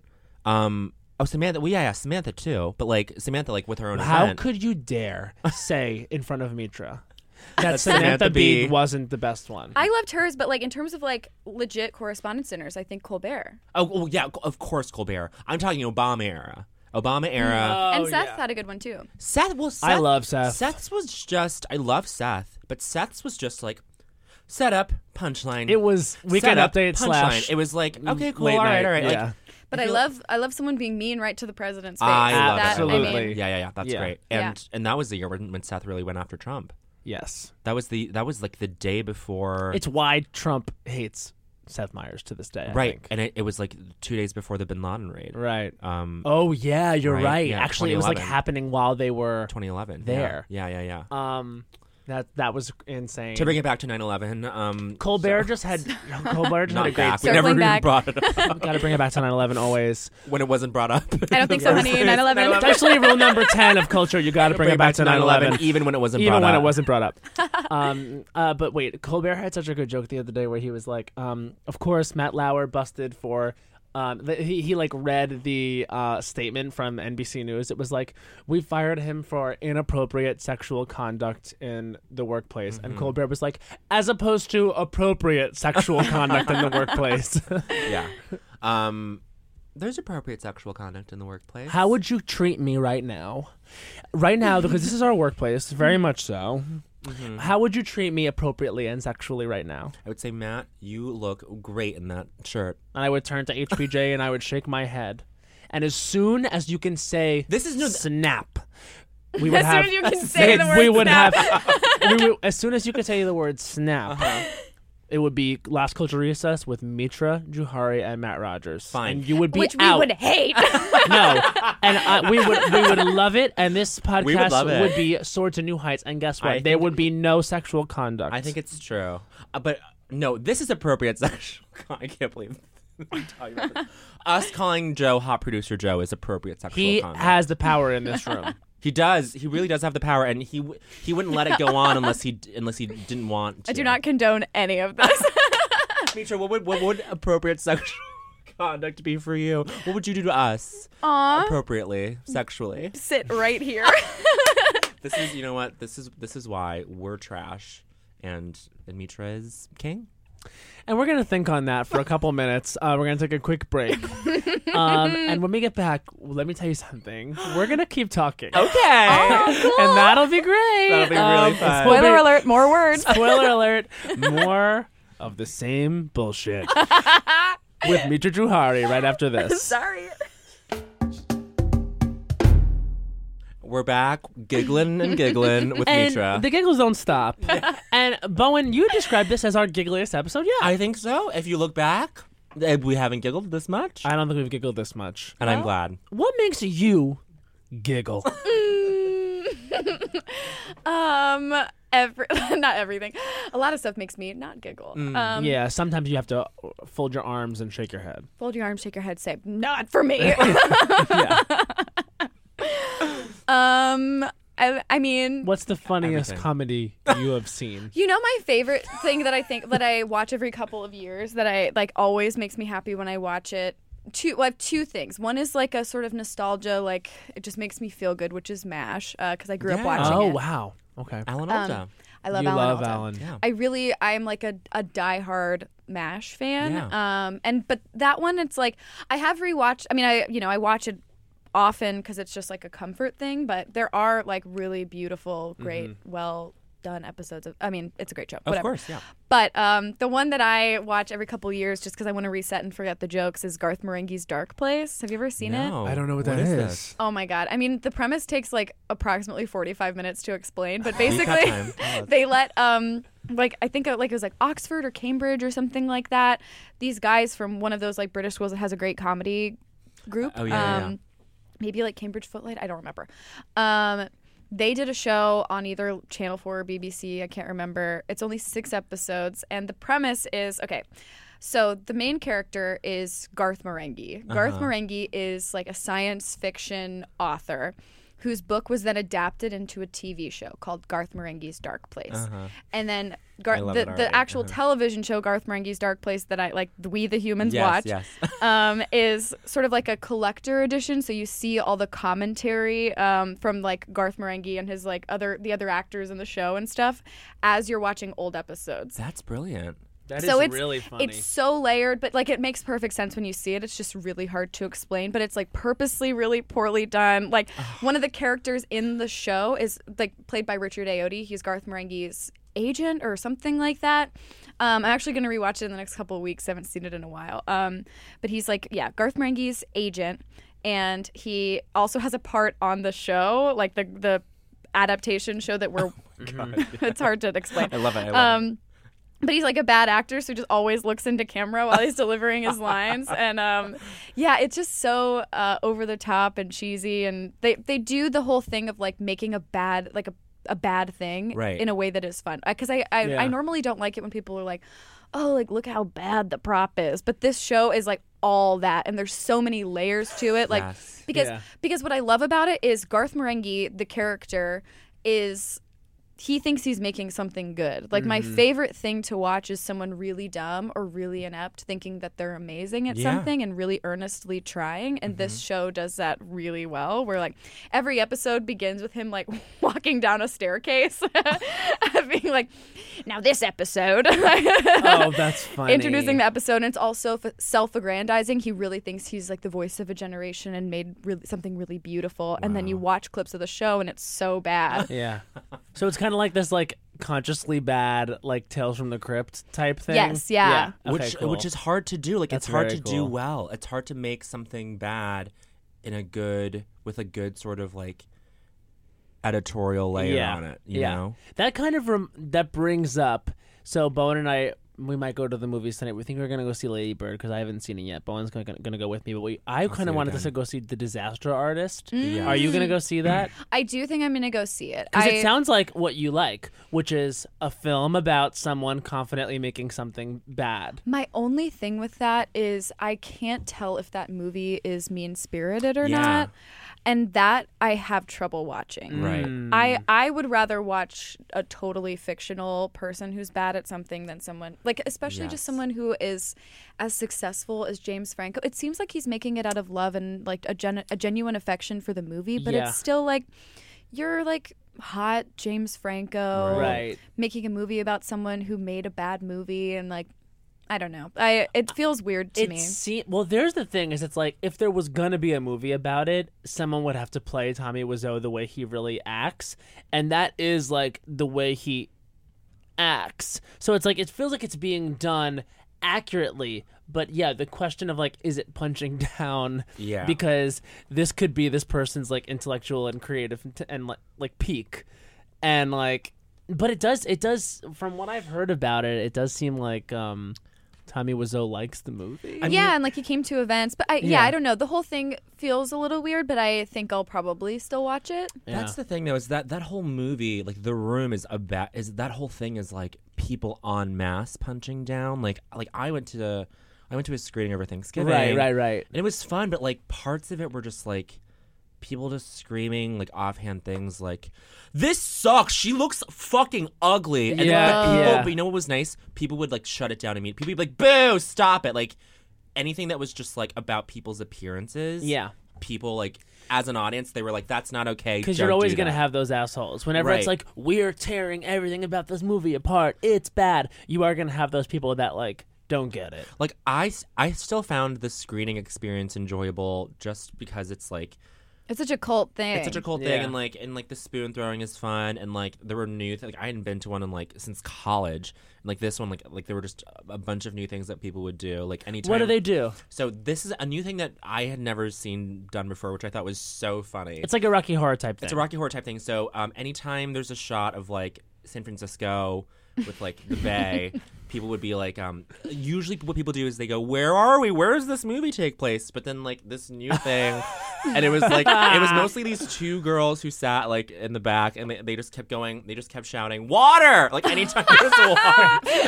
Samantha. Well, yeah, Samantha too. But like Samantha, like with her own How event. could you dare say in front of Mitra that Samantha Samantha Bee Bee wasn't the best one? I loved hers, but like in terms of like legit correspondence dinners, I think Colbert Oh, yeah, of course, Colbert. I'm talking Obama era. Obama era. and Seth yeah. had a good one too. Seth. Well, Seth, I love Seth. Seth's was just. I love Seth, but Seth's was just like set up punchline. It was Weekend Setup, Update punchline. / It was like okay, cool, late all night, right. Yeah. Like, But I love someone being mean right to the president's face. I love that, it. Absolutely. I mean, yeah. That's Yeah. great. And that was the year when Seth really went after Trump. Yes. That was like the day before. It's why Trump hates Seth Meyers to this day. I right, think. and it was like 2 days before the Bin Laden raid. Right. Um, Oh yeah, you're Right, right. yeah, Actually, it was like 2011. happening while they were 2011. there. Yeah. That was insane. To bring it back to 9/11. Colbert just had Colbert just had a Not great. back. We Circling never even back. brought it up Got to bring it back to 9/11 always. when it wasn't brought up. I don't think so, honey. 9/11. It's actually rule number 10 of culture. You got to bring it back to 9/11. even when it wasn't Even brought when up. it wasn't brought up. But wait, Colbert had such a good joke the other day where he was like, of course, Matt Lauer busted for. He like read the statement from NBC News. It was like, we fired him for inappropriate sexual conduct in the workplace. And Colbert was like, as opposed to appropriate sexual conduct in the workplace. Yeah. There's appropriate sexual conduct in the workplace. How would you treat me right now? Right now, because this is our workplace, very much so. How would you treat me appropriately and sexually right now? I would say, Matt, you look great in that shirt. And I would turn to HPJ and I would shake my head. And as soon as you can say This is no- snap, we would As have. soon as you can say the word we would snap. have. As soon as you could say the word snap, it would be Last Culture Recess with Mitra Juhari and Matt Rogers. Fine. And you would be Which we out. would hate. No, and we would love it, and this podcast love it. would be soared to new heights. And guess what? I There think- would be no sexual conduct. I think it's true. But no, this is appropriate sexual I can't believe I'm talking about this. Us calling Joe hot producer Joe is appropriate sexual he conduct. has the power in this room. He does. He really does have the power, and he wouldn't let it go on unless he didn't want to. I do not condone any of this. Mitra, what would appropriate sexual conduct be for you? What would you do to us Aw, appropriately, sexually? sit right here. This is, you know what? This is why we're trash, and Mitra is king. And we're going to think on that for a couple minutes. We're going to take a quick break. And when we get back, let me tell you something. We're going to keep talking. Okay. Oh, cool. And that'll be great. That'll be really fun. we'll Spoiler be- alert, more words. Spoiler alert. More of the same bullshit. With Mitra Juhari right after this. Sorry. we're back, giggling and giggling with And Mitra. the giggles don't stop. And Bowen, you described this as our giggliest episode. Yeah. I think so. If you look back, we haven't giggled this much, I don't think we've giggled this much. and I'm glad. What makes you giggle? Not everything. A lot of stuff makes me not giggle. Yeah, sometimes you have to fold your arms and shake your head. Fold your arms, shake your head, say, not for me. Yeah. I mean, What's the funniest Everything. comedy you have seen? you know, my favorite thing that I think that I watch every couple of years that I like always makes me happy when I watch it. I have two things. One is like a sort of nostalgia, like it just makes me feel good, which is MASH, because I grew up Yeah. watching Oh, it. wow. Okay. Alan Alda. I love you Alan love Alda. Alan. Yeah. I'm like a diehard MASH fan. Yeah. But that one, it's like I have rewatched. I mean, I watch it often because it's just like a comfort thing. But there are like really beautiful, great, well done episodes of. I mean, it's a great show. Of Whatever. course, yeah. But the one that I watch every couple years just because I want to reset and forget the jokes is Garth Marenghi's Dark Place. Have you ever seen it? No. I don't know what that is is. this? Oh my god. I mean, the premise takes like approximately 45 minutes to explain, but Recap basically time. Oh, they let like I think like it was like Oxford or Cambridge or something like that. These guys from one of those like British schools that has a great comedy group. Oh, yeah. Maybe like Cambridge Footlight, I don't remember. They did a show on either Channel 4 or BBC, I can't remember. It's only 6 episodes, and the premise is, okay, so the main character is Garth Marenghi. Garth Marenghi is like a science fiction author whose book was then adapted into a TV show called Garth Marenghi's Dark Place. And then I love it the already. actual television show Garth Marenghi's Dark Place that I like, We the Humans Yes, watch, yes. is sort of like a collector edition. So you see all the commentary from like Garth Marenghi and his like the other actors in the show and stuff as you're watching old episodes. That's brilliant. That So is it's really funny. It's so layered, but like it makes perfect sense when you see it. It's just really hard to explain, but it's like purposely really poorly done. Like one of the characters in the show is like played by Richard Ayoade. He's Garth Marenghi's agent or something like that. I'm actually going to rewatch it in the next couple of weeks. I haven't seen it in a while. But he's like, yeah, Garth Marenghi's agent, and he also has a part on the show, like the adaptation show that we're. It's hard to explain. I love it. I love it. But he's like a bad actor, so he just always looks into camera while he's delivering his lines. And yeah, it's just so over the top and cheesy. And they do the whole thing of like making a bad thing Right. in a way that is fun. Because I normally don't like it when people are like, oh, like look how bad the prop is. But this show is like all that, and there's so many layers to it. Like Yes. because what I love about it is Garth Marenghi, the character, is. He thinks he's making something good. Like my favorite thing to watch is someone really dumb or really inept thinking that they're amazing at Yeah. something and really earnestly trying. And this show does that really well. Where like every episode begins with him like walking down a staircase, being like, "Now this episode." Oh, that's funny. Introducing the episode, and it's also self-aggrandizing. He really thinks he's like the voice of a generation and made something really beautiful. And then you watch clips of the show, and it's so bad. Yeah. So it's kind of like this, like consciously bad, like Tales from the Crypt type thing. Yes, yeah. Okay, cool. Which is hard to do. Like That's it's hard very to do cool. well. It's hard to make something bad with a good sort of like editorial layer on it. You know? That kind of that brings up. So Bowen and I, we might go to the movies tonight. We think we're gonna go see Lady Bird because I haven't seen it yet. Bowen's gonna go with me, but I kind see of it wanted us again. to go see The Disaster Artist. Yeah. Are you gonna go see that? I do think I'm going to go see it. Because it sounds like what you like, which is a film about someone confidently making something bad. My only thing with that is I can't tell if that movie is mean-spirited or Yeah. not. And that I have trouble watching. Right. I would rather watch a totally fictional person who's bad at something than someone like, especially just Yes. someone who is as successful as James Franco. It seems like he's making it out of love and like a genuine affection for the movie, but Yeah. it's still like you're like hot James Franco Right. making a movie about someone who made a bad movie, and like I don't know. It feels weird to me. Well, there's the thing is it's like if there was going to be a movie about it, someone would have to play Tommy Wiseau the way he really acts. And that is like the way he acts. So it's like it feels like it's being done accurately. But yeah, the question of like, is it punching down? Yeah. Because this could be this person's like intellectual and creative and like peak, and like, but it does. From what I've heard about it, it does seem like Tommy Wiseau likes the movie. and like he came to events, but I don't know. The whole thing feels a little weird, but I think I'll probably still watch it. That's the thing, though, is that whole movie, like The Room, is that whole thing is like people en masse punching down. Like I went to a screening over Thanksgiving. Right. And it was fun, but like parts of it were just like people just screaming like offhand things like, "This sucks. She looks fucking ugly." And but you know what was nice? People would like shut it down immediately. People would be like, "Boo! Stop it!" Like anything that was just like about people's appearances. Yeah. People like as an audience, they were like, "That's not okay." Because you're always going to have those assholes. Whenever it's like, we're tearing everything about this movie apart, it's bad, you are going to have those people that like don't get it. Like I still found the screening experience enjoyable just because it's like It's such a cult thing. It's such a cool thing, and like the spoon throwing is fun, and like there were new like I hadn't been to one in like since college, and like this one like there were just a bunch of new things that people would do like anytime. What do they do? So this is a new thing that I had never seen done before, which I thought was so funny. It's like a Rocky Horror type thing. It's a Rocky Horror type thing. So anytime there's a shot of like San Francisco with like the bay, people would be like, usually what people do is they go, "Where are we? Where does this movie take place?" But then like this new thing, and it was like it was mostly these two girls who sat like in the back, and they just kept going. They just kept shouting, "Water!" Like anytime there was water.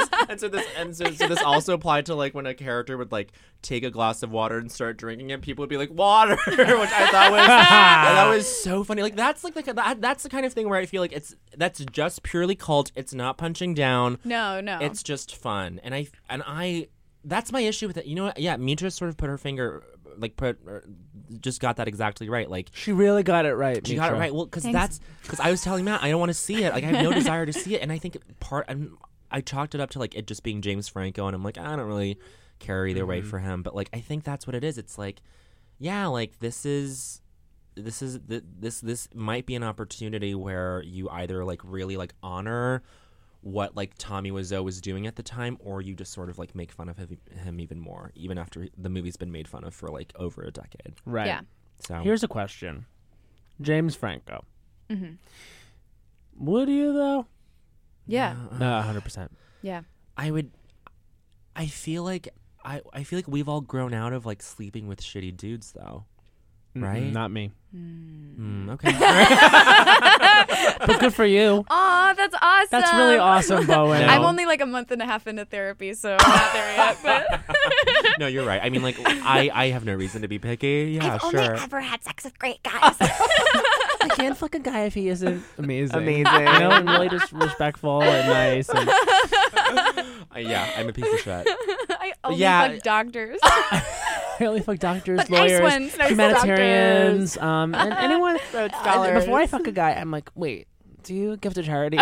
And so this also applied to like when a character would like take a glass of water and start drinking it, people would be like, "Water," which I thought was that was so funny. Like that's that's the kind of thing where I feel like that's just purely cult. It's not punching down. No. It's just fun, and I that's my issue with it. You know what? Yeah, Mitra sort of put her finger, like just got that exactly right. Like she really got it right. She got it right. Well, because I was telling Matt I don't want to see it. Like I have no desire to see it, and I think I chalked it up to like it just being James Franco, and I'm like I don't really care either way for him. But like I think that's what it is. It's like, yeah, like this might be an opportunity where you either like really like honor what like Tommy Wiseau was doing at the time, or you just sort of like make fun of him even more, even after the movie's been made fun of for like over a decade. Right. Yeah. So here's a question: James Franco. Mm-hmm. Would you though? Yeah. 100%. Yeah. I feel like we've all grown out of like sleeping with shitty dudes though. Right? Not me. Okay. But good for you. Aw, that's awesome. That's really awesome, Bowen. I'm only like a month and a half into therapy, so I'm not there yet. But No, you're right. I mean, like, I have no reason to be picky. Yeah, I've sure. only ever had sex with great guys. I can't fuck a guy if he isn't amazing. You know, and really just respectful and nice. And yeah, I'm a piece of shit. I only fuck doctors. I only fuck doctors, But lawyers, nice ones, nice humanitarians, and anyone. scholars. Before I fuck a guy, I'm like, wait, do you give to charity?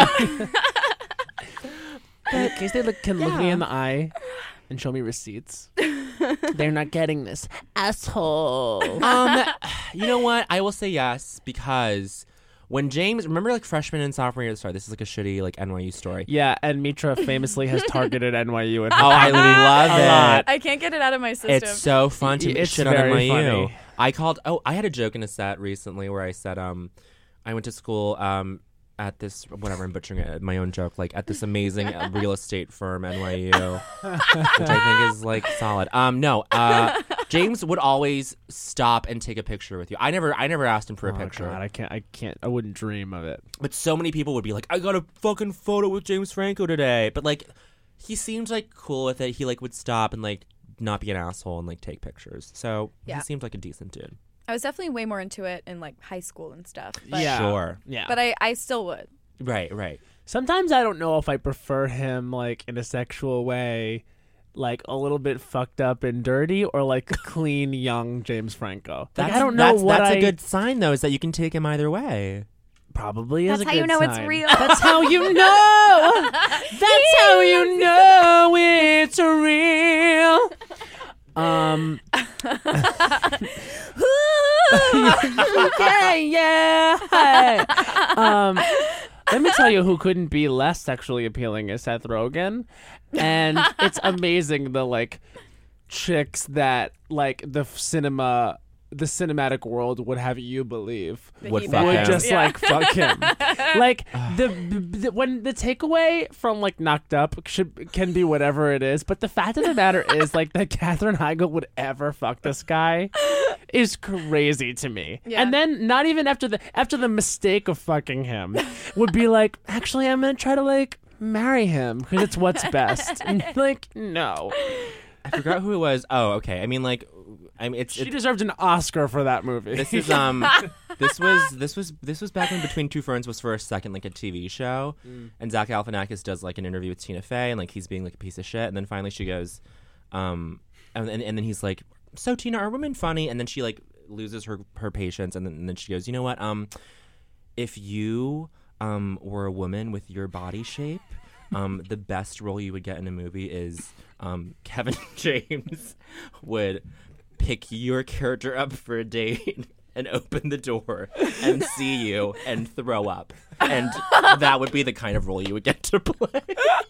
In case they can look me in the eye and show me receipts. They're not getting this, asshole. You know what? I will say yes, because when James, remember like freshman and sophomore year, sorry, this is like a shitty like NYU story. Yeah, and Mitra famously has targeted NYU. And I love it. I can't get it out of my system. It's so fun to shit on very NYU. funny. I had a joke in a set recently where I said, I went to school at this, whatever, I'm butchering it, my own joke, like at this amazing real estate firm, NYU, which I think is like solid. James would always stop and take a picture with you. I never asked him for a picture. God, I can't. I wouldn't dream of it. But so many people would be like, I got a fucking photo with James Franco today. But like, he seemed like cool with it. He like would stop and like not be an asshole and like take pictures. So he seemed like a decent dude. I was definitely way more into it in like high school and stuff. But, Yeah. Sure. Yeah. But I still would. Right. Sometimes I don't know if I prefer him like in a sexual way, like a little bit fucked up and dirty, or like clean young James Franco. Like, I don't know That's a good sign though, is that you can take him either way. Probably is That's a how good you know it's sign. real. That's how you know. That's how you know it's real. Yeah. Let me tell you who couldn't be less sexually appealing is Seth Rogen. And it's amazing the like chicks that like the cinematic world would have you believe Would he fuck would him. just like fuck him. Like when the takeaway from like Knocked Up can be whatever it is, but the fact of the matter is like that Katherine Heigl would ever fuck this guy is crazy to me. Yeah. And then not even after the mistake of fucking him would be like, actually I'm gonna try to like marry him because it's what's best. And like, no. I forgot who it was. Oh, okay. I mean, She deserved an Oscar for that movie. This is this was back when Between Two Ferns was for a second like a TV show, and Zach Galifianakis does like an interview with Tina Fey, and like he's being like a piece of shit, and then finally she goes, and then he's like, so Tina, are women funny? And then she like loses her patience, and then she goes, you know what? If you were a woman with your body shape, the best role you would get in a movie is Kevin James would pick your character up for a date and open the door and see you and throw up. And that would be the kind of role you would get to play. Which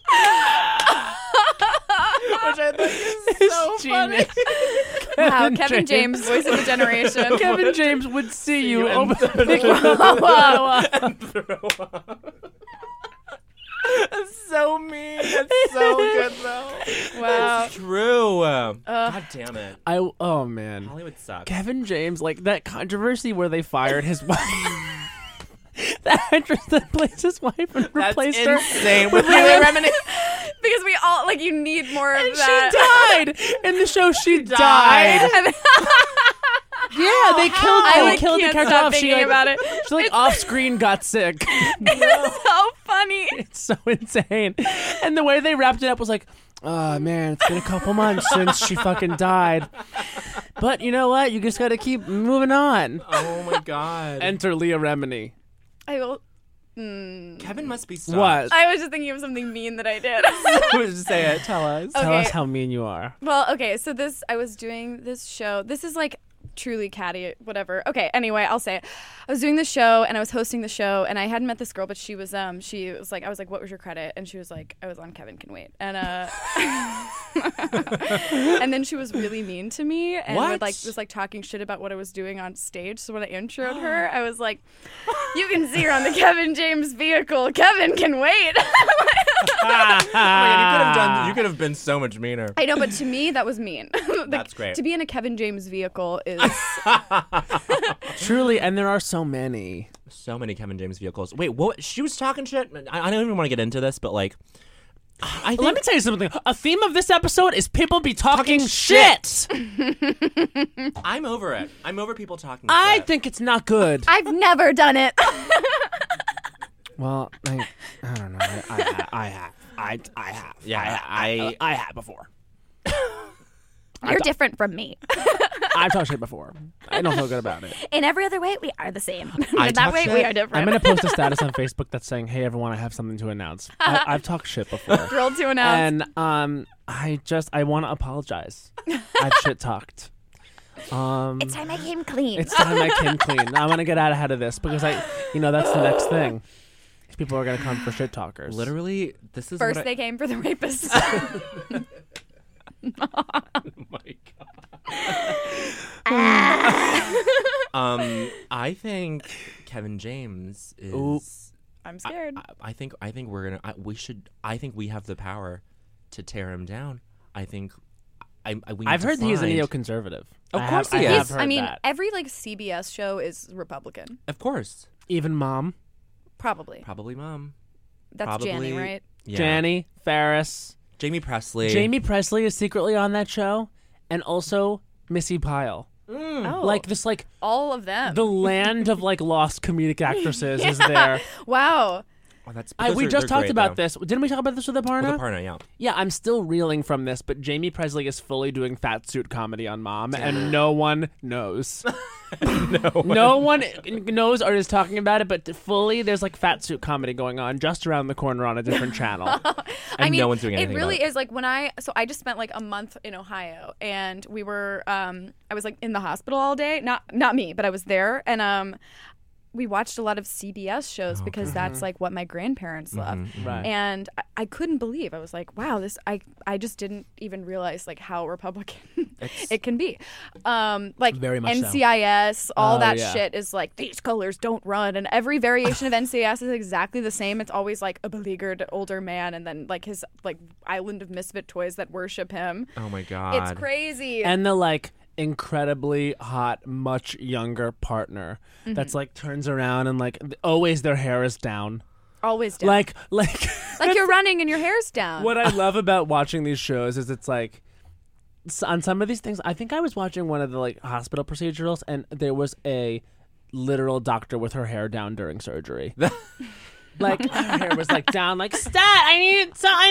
I think is so funny. Wow, Kevin James, voice of a generation. Kevin James would see you and open throw the door. and throw up. That's so mean. That's so good though. Wow. It's true. God damn it. Oh man. Hollywood sucks. Kevin James, like that controversy where they fired his wife. The actress that plays his wife and replaced her. Insane. With Leila Remini. Because we all like, you need more of And that. she died in the show. She died. Yeah, they killed. They killed the can't character stop off. She thinking like, about it. she like off screen got sick. It's so funny. It's so insane. And the way they wrapped it up was like, oh man, it's been a couple months since she fucking died. But you know what? You just got to keep moving on. Oh my god. Enter Leah Remini. I will. Kevin must be stuck. What? I was just thinking of something mean that I did. Just say it. Tell us. Tell Okay. us how mean you are. Well, okay, so I was doing this show. This is like truly catty, whatever. Okay, anyway, I'll say it. I was doing the show and I was hosting the show and I hadn't met this girl, but she was like, I was like, what was your credit? And she was like, I was on Kevin Can Wait. And and then she was really mean to me and was like talking shit about what I was doing on stage. So when I introed her, I was like, you can see her on the Kevin James vehicle. Kevin Can Wait. Oh my God, you could have been so much meaner. I know, but to me, that was mean. That's great. To be in a Kevin James vehicle is... Truly, and there are so many. So many Kevin James vehicles. Wait, what? She was talking shit? I don't even want to get into this, but like... I think Let me tell you something. A theme of this episode is people be talking shit. I'm over it. I'm over people talking I shit. think it's not good. I've never done it. Well, I don't know. I have. Yeah, I have before. You're different from me. I've talked shit before. I don't feel good about it. In every other way, we are the same. I In that talk way, shit. we are different. I'm going to post a status on Facebook that's saying, hey, everyone, I have something to announce. I've talked shit before. Thrilled to announce. And I want to apologize. I've shit talked. It's time I came clean. It's time I came clean. I want to get out ahead of this because that's the next thing. People are going to come for shit talkers. Literally, this is First, what they came for the rapists. Oh my God. I think Kevin James is... Ooh. I'm scared. I think we're gonna. I think we have the power to tear him down. I think. We need I've to heard he's a find- neoconservative. Of course he I is. have heard I mean, that. every like CBS show is Republican. Of course, Even Mom, Probably. probably Mom. That's probably- Janny, right? Yeah. Janny, Ferris. Jamie Presley. Jamie Presley is secretly on that show, and also Missy Pyle. Oh, Like this, like all of them. the land of like lost comedic actresses is there. Wow. Oh, that's. We just they're talked great, about though. this. Didn't we talk about this with Aparna? With Aparna, yeah. Yeah, I'm still reeling from this, but Jamie Presley is fully doing fat suit comedy on Mom, and no one knows. No one knows or is talking about it, but fully there's like fat suit comedy going on just around the corner on a different channel. And I mean, no one's doing anything it really about it. is like when I just spent like a month in Ohio and we were I was like in the hospital all day. Not me, but I was there and we watched a lot of CBS shows because that's like what my grandparents love. Right. And I couldn't believe. I was like, wow, I just didn't even realize like how Republican it can be. Like Very much so. NCIS, all Oh, that yeah. shit is like, these colors don't run. And every variation of NCIS is exactly the same. It's always like a beleaguered older man and then like his like island of misfit toys that worship him. Oh my God. It's crazy. And the like incredibly hot, much younger partner that's like turns around and like always their hair is down. Always down. Like Like you're running and your hair's down. what I love about watching these shows is it's like on some of these things. I think I was watching one of the like hospital procedurals and there was a literal doctor with her hair down during surgery. Like her hair was like down, like stat. I need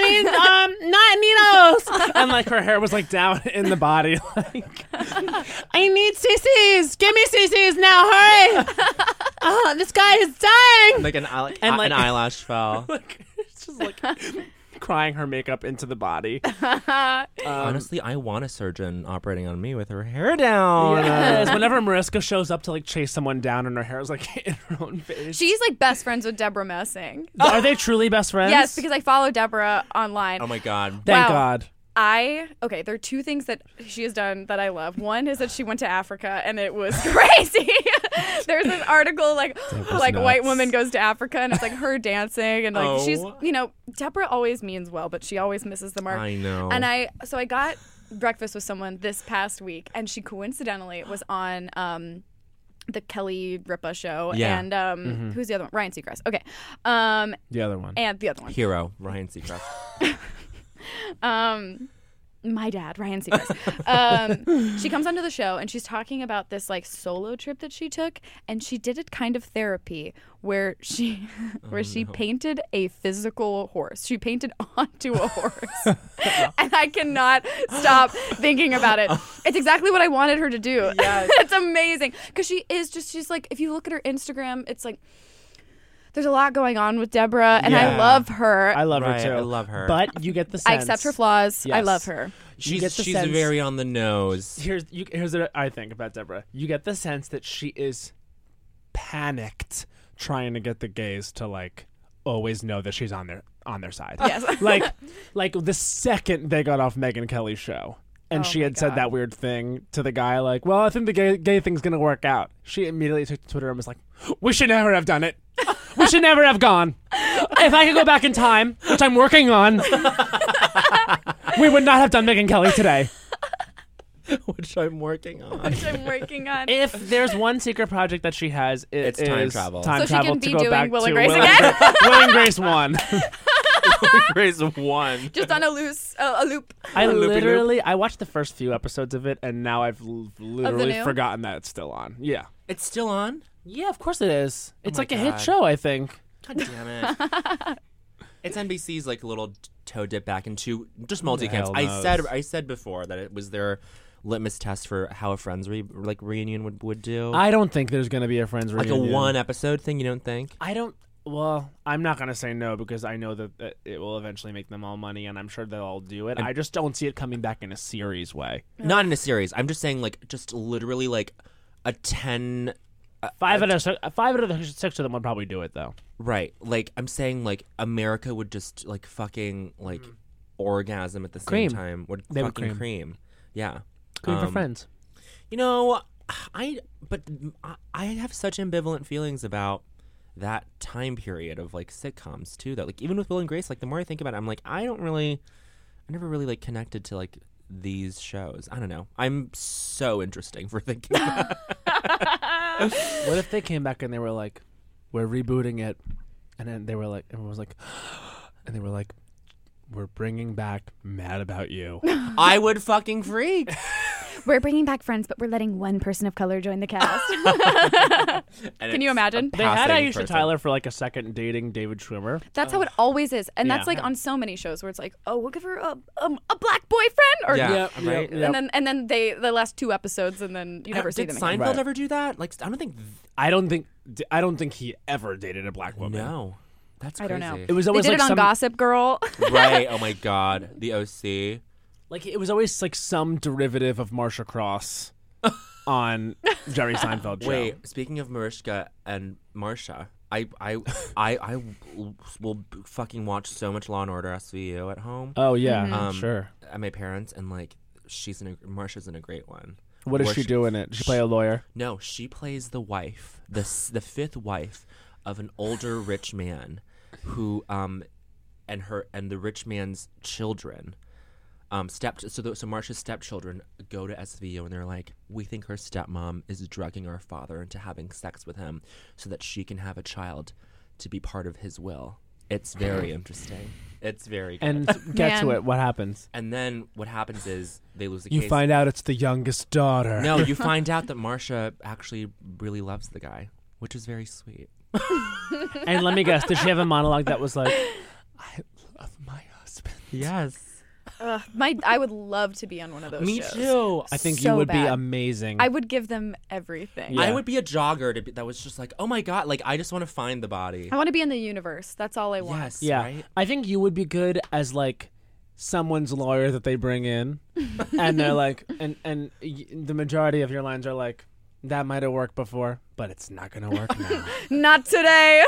not needles, and like her hair was like down in the body. Like I need CCs. Give me CCs now, hurry! This guy is dying. Like an And, like- an eyelash fell. Like it's just like crying her makeup into the body. Honestly, I want a surgeon operating on me with her hair down. Yes. Whenever Mariska shows up to like chase someone down and her hair is like in her own face. She's like best friends with Deborah Messing. Are they truly best friends? Yes, because I follow Deborah online. Oh my God. Thank Wow. God. There are two things that she has done that I love. One is that she went to Africa and it was crazy. There's this article like nuts. white woman goes to Africa and it's like her dancing and like Oh. she's Deborah always means well, but she always misses the mark. I know. And I got breakfast with someone this past week and she coincidentally was on the Kelly Ripa show Yeah. and who's the other one? Ryan Seacrest. Okay. The other one. And the other one. Hero, Ryan Seacrest. My dad, Ryan Seacrest. She comes onto the show and she's talking about this like solo trip that she took, and she did it kind of therapy where she painted a physical horse. She painted onto a horse, and I cannot stop thinking about it. It's exactly what I wanted her to do. Yes. It's amazing because she's like, if you look at her Instagram, it's like. There's a lot going on with Deborah, and I Yeah. love her. I love Right, her too. I love her. But you get the sense. I accept her flaws. I Yes. love her. You get the She's sense- very on the nose. Here's what I think about Deborah. You get the sense that she is panicked trying to get the gays to like always know that she's on their side. Yes. like the second they got off Megyn Kelly's show. And Oh she my had said God. that weird thing to the guy, like, well, I think the gay thing's going to work out. She immediately took to Twitter and was like, we should never have done it. We should never have gone. If I could go back in time, which I'm working on, we would not have done Megyn Kelly today. Which I'm working on. Which I'm working on. If there's one secret project that she has, It's it time is travel. Time So she travel can to be go doing back Will to and Grace Will again? Will and Grace 1. Grace one. Just on a loop. I Loopy-loop. literally, I watched the first few episodes of it, and now I've literally new? forgotten that it's still on. Yeah. It's still on? Yeah, of course it is. It's my like a hit God. show, I think. God damn it. It's NBC's like little toe dip back into just the multicams. hell knows? I said before that it was their litmus test for how a Friends reunion would do. I don't think there's going to be a Friends like reunion. a one episode thing, you don't think? I don't. Well, I'm not going to say no because I know that it will eventually make them all money, and I'm sure they'll all do it. I just don't see it coming back in a series way. Not in a series. I'm just saying like just literally like a 10 Five out of the 6 of them would probably do it, though. right. Like I'm saying like America would just like fucking like orgasm at the same Cream. time. Would They would fucking cream. cream. Yeah. Cream for Friends. You know, I have such ambivalent feelings about that time period of like sitcoms too. Though, like even with Will and Grace, like the more I think about it, I'm like I never really like connected to like these shows. I don't know. I'm so interesting for thinking. About What if they came back and they were like, we're rebooting it, and then they were like, everyone was like, and they were like, we're bringing back Mad About You. I would fucking freak. We're bringing back Friends, but we're letting one person of color join the cast. Can you imagine? They had Passing Aisha person. Tyler for like a second dating David Schwimmer. That's how it always is, and that's Yeah. like on so many shows where it's like, oh, we'll give her a black boyfriend, or Yeah, right. and then the last 2 episodes, and then you never see Did them again. Seinfeld Right. ever do that? Like I don't think. I don't think he ever dated a black woman. No, that's I crazy. don't know. It was They always did like it on some, Gossip Girl. Right. Oh my God. The OC. like it was always like some derivative of Marsha Cross. on Jerry Seinfeld show. Wait, speaking of Mariska and Marsha, I will fucking watch so much Law and Order SVU at home. Oh yeah, sure. At my parents, and like Marsha's in a great one. What does she do in it? Does she play a lawyer? No, she plays the wife, the fifth wife of an older rich man, who and the rich man's children. So Marsha's stepchildren go to SVU and they're like, we think her stepmom is drugging our father into having sex with him so that she can have a child to be part of his will. It's very interesting. It's very good. And get to it. What happens? And then what happens is they lose the You case. find out it's the youngest daughter. No, you find out that Marsha actually really loves the guy, which is very sweet. And let me guess, did she have a monologue that was like, I love my husband? Yes. I would love to be on one of those Me shows. too. I think you So would be bad. amazing. I would give them everything. Yeah. I would be a jogger that was just like, oh my God, like I just want to find the body. I want to be in the universe. That's all I want. Yes, Yeah, right? I think you would be good as like someone's lawyer that they bring in, and they're like, the majority of your lines are like, that might have worked before, but it's not gonna work now. Not today.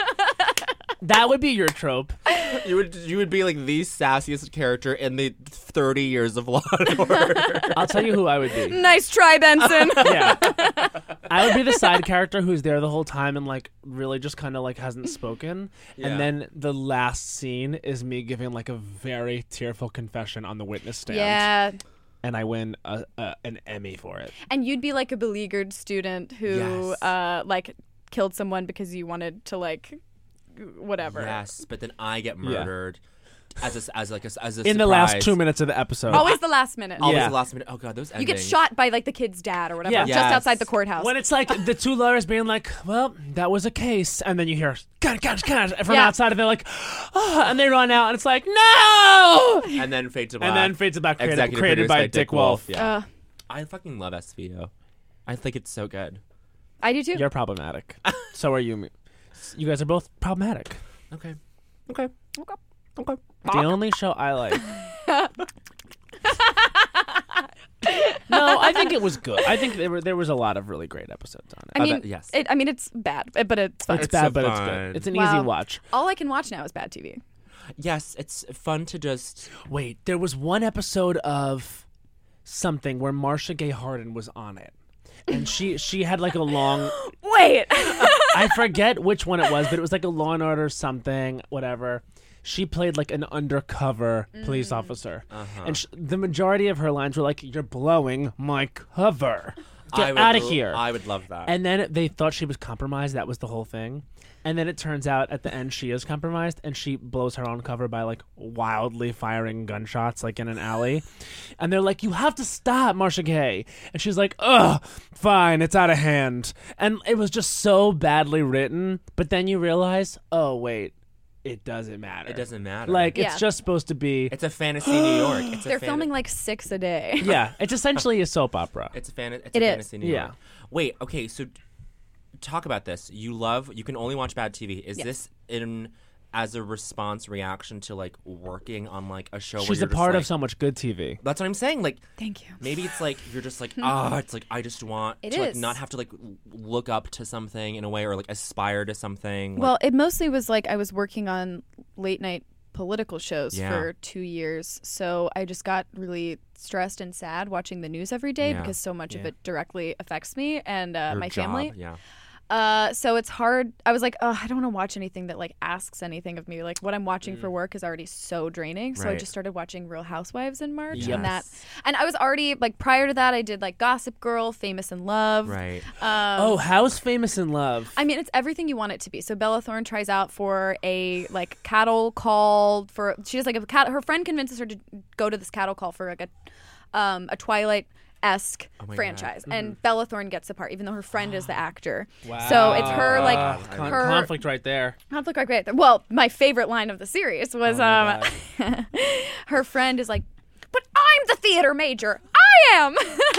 That would be your trope. You would be like the sassiest character in the 30 years of Law and Order. I'll tell you who I would be. Nice try, Benson. Yeah, I would be the side character who's there the whole time and like really just kind of like hasn't spoken, Yeah. and then the last scene is me giving like a very tearful confession on the witness stand. Yeah. And I win an Emmy for it. And you'd be like a beleaguered student who Yes. like killed someone because you wanted to like whatever. Yes, but then I get murdered as a In the last surprise. 2 minutes of the episode. Always the last minute. Always Yeah. the last minute. Oh God, those You endings. get shot by like the kid's dad or whatever Yeah. just Yes. outside the courthouse. When it's like the two lawyers being like, well, that was a case. And then you hear, God, from Yeah. outside. And they're like, oh, and they run out. And it's like, no! And then Fade to Black. And then Fade to Black Executive created produced by Dick Wolf. Yeah. I fucking love SVU. I think it's so good. I do too. You're problematic. So are you. You guys are both problematic. Okay. Okay. The only show I like. No, I think it was good. I think there was a lot of really great episodes on it. I mean, yes. I mean, it's bad, but it's fun. It's It's bad, so but it's fun. good. It's an Wow. easy watch. All I can watch now is bad TV. Yes, it's fun to just. Wait, there was one episode of something where Marsha Gay Harden was on it. And she had like a long Wait. I forget which one it was, but it was like a Law and Order something, whatever. She played like an undercover police officer. And the majority of her lines were like, you're blowing my cover. Get out of here. I would love that. And then they thought she was compromised. That was the whole thing. And then it turns out at the end she is compromised, and she blows her own cover by like wildly firing gunshots like in an alley. And they're like, you have to stop, Marsha Gay. And she's like, ugh, fine, it's out of hand. And it was just so badly written. But then you realize, oh, wait, it doesn't matter. It doesn't matter. Like, Yeah. it's just supposed to be... it's a fantasy New York. It's They're filming like 6 a day. yeah, it's essentially a soap opera. It's a It is. fantasy New Yeah. York. Wait. Okay. So, talk about this. You can only watch bad TV. Is Yes. this as a reaction to like working on like a show? where She's you're a part just, of like, so much good TV. That's what I'm saying. Like, Thank you. maybe it's like you're just like it's like I just want It to like is. not have to like look up to something in a way or like aspire to something. Like, Well, it mostly was like I was working on late night political shows Yeah. for 2 years. So I just got really stressed and sad watching the news every day Yeah. because so much of Yeah. it directly affects me and your my job, family. Yeah. So it's hard. I was like, oh, I don't want to watch anything that like asks anything of me. Like what I'm watching for work is already so draining. So I Right. just started watching Real Housewives in March, Yes. and I was already like prior to that I did like Gossip Girl, Famous in Love. Right. Oh, how's Famous in Love? I mean, it's everything you want it to be. So Bella Thorne tries out for a like cattle call for. She has like a cat. Her friend convinces her to go to this cattle call for like a Twilight-esque my franchise, God. and Bella Thorne gets the part, even though her friend is the actor. So it's her like her conflict right there. conflict like right there. Well, my favorite line of the series was my her friend is like, "But I'm the theater major. I am.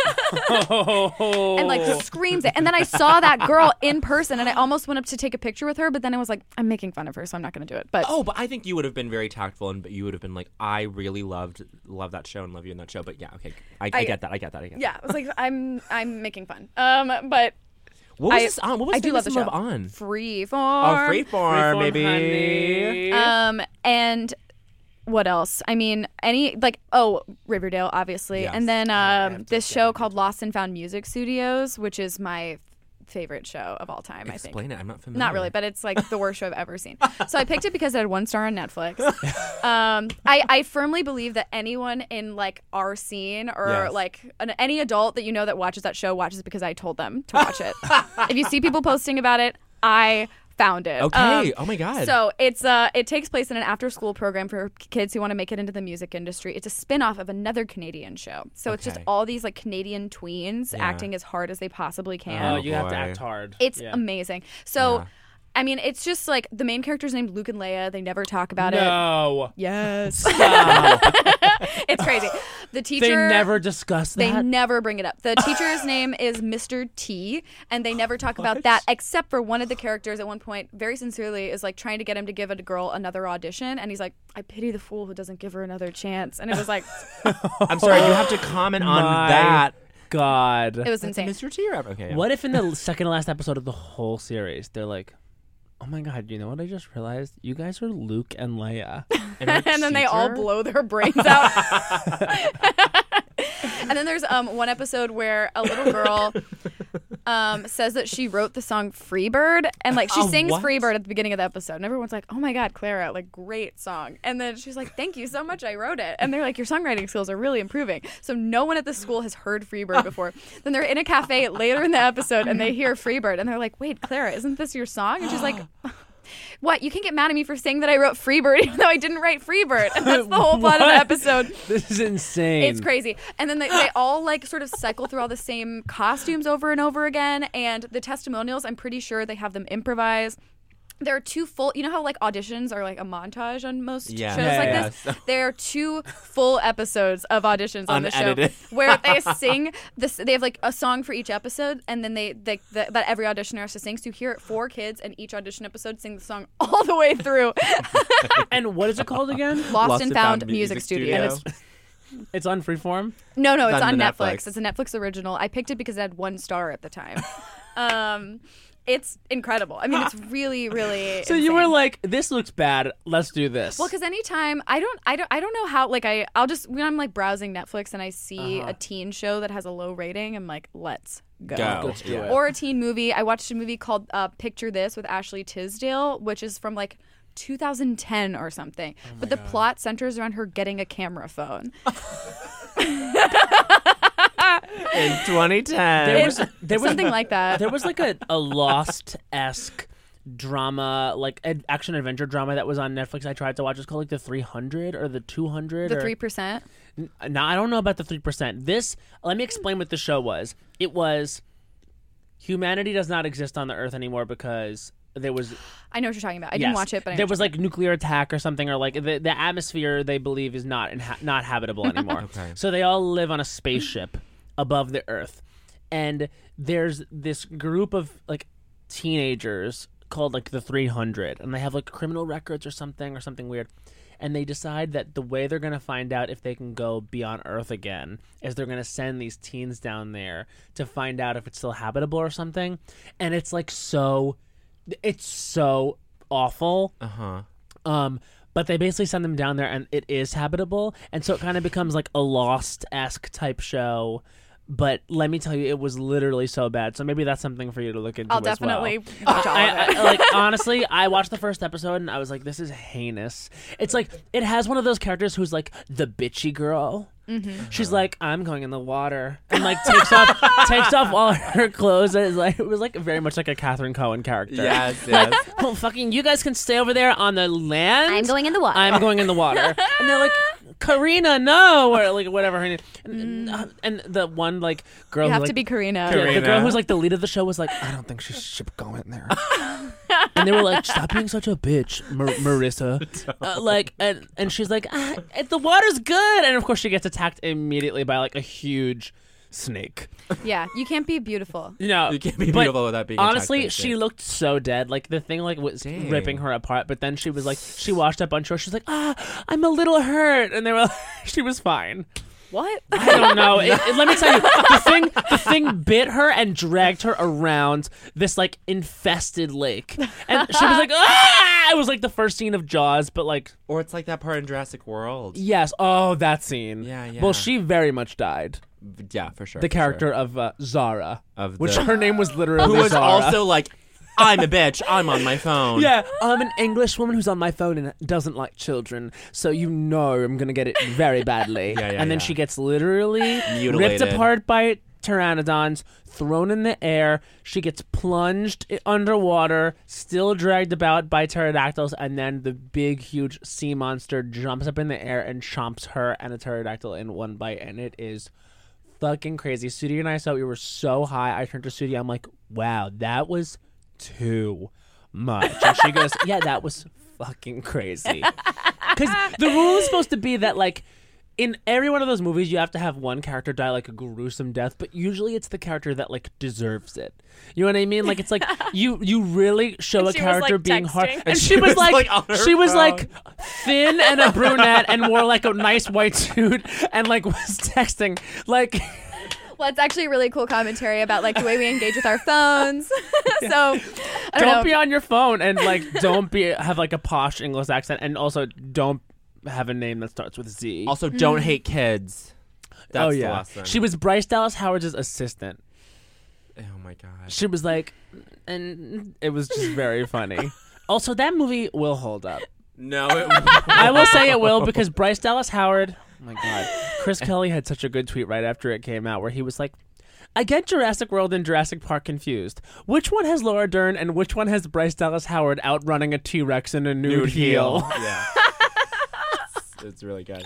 And like screams it. And then I saw that girl in person and I almost went up to take a picture with her, but then I was like, I'm making fun of her, so I'm not going to do it. But but I think you would have been very tactful, and you would have been like, I really love that show and love you in that show. But yeah, okay, I get that. Yeah, I was like, I'm making fun. But what was this on? What was I do love the show. on? Freeform. Oh, Freeform, maybe. Honey. And what else? I mean, Riverdale, obviously. Yes. And then this show called Lost and Found Music Studios, which is my favorite show of all time, I think. Explain it. I'm not familiar. Not really, but it's like the worst show I've ever seen. So I picked it because it had 1 star on Netflix. I firmly believe that anyone in like our scene or Yes. like any adult that you know that watches that show watches it because I told them to watch it. If you see people posting about it, I found it. Okay. Oh my God. So it takes place in an after-school program for kids who want to make it into the music industry. It's a spin-off of another Canadian show. So it's just Okay. all these like Canadian tweens Yeah. acting as hard as they possibly can. Oh, Oh, you have to boy. act hard. It's Yeah. amazing. So, Yeah. I mean, it's just like the main character's named Luke and Leia. They never talk about it. No. Yes. Stop. It's crazy. The teacher. They never discuss They that. never bring it up. The teacher's name is Mr. T, and they never talk about that, except for one of the characters at one point, very sincerely, is like trying to get him to give a girl another audition, and he's like, I pity the fool who doesn't give her another chance. And it was like, I'm sorry. You have to comment on My that. God. it was That's insane. Mr. T. Okay. Yeah. What if in the second to last episode of the whole series, they're like, oh my God, you know what I just realized? You guys are Luke and Leia. our And then they all teacher? blow their brains out. And then there's one episode where a little girl says that she wrote the song Freebird, and like she sings what? Freebird at the beginning of the episode, and everyone's like, oh my God, Clara, like great song. And then she's like, thank you so much, I wrote it. And they're like, your songwriting skills are really improving. So no one at the school has heard Freebird before. Then they're in a cafe later in the episode and they hear Freebird and they're like, wait, Clara, isn't this your song? And she's like, what? You can get mad at me for saying that I wrote Freebird even though I didn't write Freebird. And that's the whole plot of the What? episode. This is insane. It's crazy. And then they all like sort of cycle through all the same costumes over and over again. And the testimonials, I'm pretty sure they have them improvise. There are 2 full, you know how like auditions are like a montage on most Yeah. shows Yeah, like yeah, this? yeah. There are 2 full episodes of auditions on the show Unedited. where they sing this. They have like a song for each episode, and then that every auditioner has to sing. So you hear 4 kids, and each audition episode sing the song all the way through. And what is it called again? Lost and Found Music Studio. It's on Freeform? No, it's It's on on the Netflix. Netflix. It's a Netflix original. I picked it because it had 1 star at the time. It's incredible. I mean, it's really, really. So you insane. were like, this looks bad. Let's do this. Well, because anytime I don't know how, like I'll just, when I'm like browsing Netflix and I see a teen show that has a low rating, I'm like, let's go. Let's do it. Or a teen movie. I watched a movie called Picture This with Ashley Tisdale, which is from like 2010 or something. But the plot centers around her getting a camera phone. In 2010. There was Something like that. There was like a Lost-esque drama, like action adventure drama that was on Netflix. I tried to watch. It's called like the 300 or the 200. The or, 3%. Now I don't know about the 3%. This, let me explain what the show was. It was humanity does not exist on the Earth anymore because there was. I know what you're talking about. I didn't Yes. watch it, but I know there what was you're like nuclear attack or something, or like the atmosphere they believe is not habitable anymore. Okay. So they all live on a spaceship above the Earth, and there's this group of like teenagers called like the 300, and they have like criminal records or something weird. And they decide that the way they're going to find out if they can go be on Earth again is they're going to send these teens down there to find out if it's still habitable or something. And it's like it's so awful. But they basically send them down there and it is habitable. And so it kind of becomes like a Lost-esque type show. But let me tell you, it was literally so bad. So maybe that's something for you to look into I'll as definitely well. watch all of it. Like honestly, I watched the first episode and I was like, this is heinous. It's like it has one of those characters who's like the bitchy girl. Mm-hmm. She's like, I'm going in the water, and like takes off all her clothes. And it was like very much like a Catherine Cohen character. Yes. Well, fucking, you guys can stay over there on the land. I'm going in the water. I'm going in the water. And they're like, Karina, no, or like whatever her name. And the one like girl, You who, have like, to be Karina. yeah, the girl Karina. who's like the lead of the show was like, I don't think she should go in there. And they were like, "Stop being such a bitch, Marissa." And she's like, "The water's good." And of course, she gets attacked immediately by like a huge snake. Yeah, you can't be beautiful. No, You can't be but beautiful without being attacked by honestly, a she snake. looked so dead. Like the thing like was Dang. ripping her apart. But then she was like, she washed up on shore. She's like, I'm a little hurt, and they were. She was fine. What? I don't know. Let me tell you, the thing bit her and dragged her around this like infested lake, and she was like, It was like the first scene of Jaws, but like, Or it's like that part in Jurassic World. yes, that scene. Yeah. Well, she very much died. Yeah, for sure. The for character sure. of Zara, Of which the- her name was literally who was Zara. also like, I'm a bitch. I'm on my phone. Yeah, I'm an English woman who's on my phone and doesn't like children, so you know I'm gonna get it very badly. Yeah, and then she gets literally Mutilated. ripped apart by pteranodons, thrown in the air. She gets plunged underwater, still dragged about by pterodactyls, and then the big, huge sea monster jumps up in the air and chomps her and a pterodactyl in one bite, and it is fucking crazy. Sudie and I saw it. We were so high. I turned to Sudie. I'm like, wow, that was too much. And she goes, yeah, that was fucking crazy. Because the rule is supposed to be that, like, in every one of those movies, you have to have one character die like a gruesome death, but usually it's the character that like deserves it. You know what I mean? Like it's like you really show a she was, character like, being hard, texting. and she was like on her she was phone. like thin and a brunette and wore like a nice white suit and like was texting like. Well, it's actually a really cool commentary about like the way we engage with our phones. So I don't know. Don't be on your phone and like don't have like a posh English accent, and also don't have a name that starts with Z. Also, don't hate kids. That's the lesson. She was Bryce Dallas Howard's assistant. Oh my god. She was like, and it was just very funny. Also, that movie will hold up. No, I will say it will because Bryce Dallas Howard. Oh my god, Chris Kelly had such a good tweet right after it came out where he was like, I get Jurassic World and Jurassic Park confused. Which one has Laura Dern and which one has Bryce Dallas Howard outrunning a T-Rex in a nude heel? Yeah. It's really good.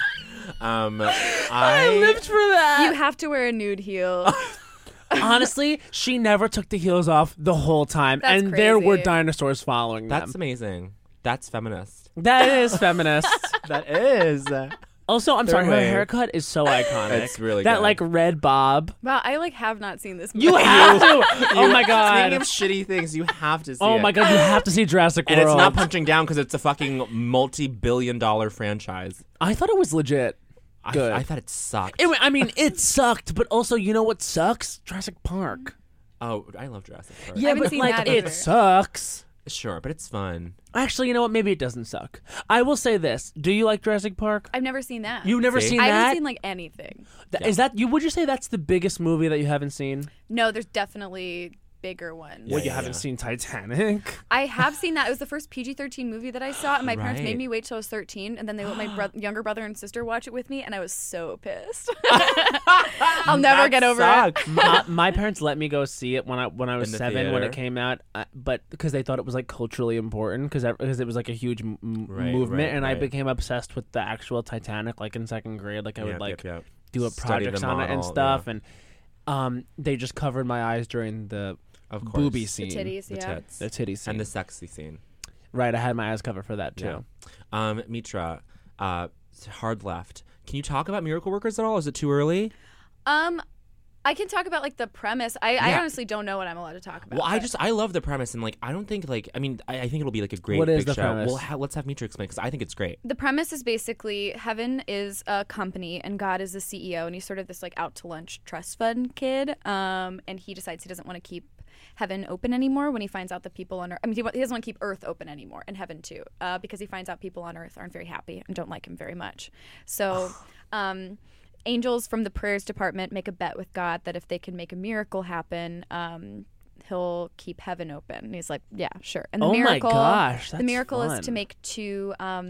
I lived for that. You have to wear a nude heel. Honestly, she never took the heels off the whole time, That's and there were crazy. dinosaurs following them. That's amazing. That's feminist. That is feminist. That is. Also, I'm sorry, her way. haircut is so iconic. It's really that good. like red bob. Wow, I like have not seen this movie. You have to. Oh my Speaking god. of shitty things, you have to see Oh it. my god, you have to see Jurassic And World. it's not punching down because it's a fucking multi-billion-dollar franchise. I thought it was legit. Good. I thought it sucked. I mean, it sucked, but also, you know what sucks? Jurassic Park. Oh, I love Jurassic Park. Yeah, haven't but seen like that it either. sucks. Sure, but it's fun. Actually, you know what? Maybe it doesn't suck. I will say this: do you like Jurassic Park? I've never seen that. You've never See? seen I that? haven't seen like anything. Is that you? Would you say that's the biggest movie that you haven't seen? No, there's definitely bigger ones. Yeah, Well, you yeah, haven't yeah. seen Titanic. I have seen that. It was the first PG-13 movie that I saw, and my parents Right. made me wait till I was 13, and then they let my younger brother and sister watch it with me, and I was so pissed. I'll never get over it. My parents let me go see it when I was In the 7 when theater? it came out, but because they thought it was like culturally important because it was like a huge Right, movement, right, and I right. became obsessed with the actual Titanic. Like in second grade, like I would like Yep. do a Study the projects on it and model, stuff, yeah. and they just covered my eyes during the Of course. booby The scene, titties, The yeah. tits. the titty scene, And the sexy scene. right? I had my eyes covered for that too. Yeah. Mitra, hard left. Can you talk about Miracle Workers at all? Is it too early? I can talk about like the premise. I Yeah. honestly don't know what I'm allowed to talk about. Well, but- I love the premise, and like I don't think like I think it'll be like a great What is big the show. premise? Well, let's have Mitra explain because I think it's great. The premise is basically heaven is a company and God is the CEO, and he's sort of this like out to lunch trust fund kid. And he decides he doesn't want to keep heaven open anymore when he finds out that people on earth, he doesn't want to keep earth open anymore, and heaven too, because he finds out people on earth aren't very happy and don't like him very much. So angels from the prayers department make a bet with God that if they can make a miracle happen, he'll keep heaven open. And he's like, yeah, sure. And the Oh my miracle, gosh, the that's miracle is fun. to make two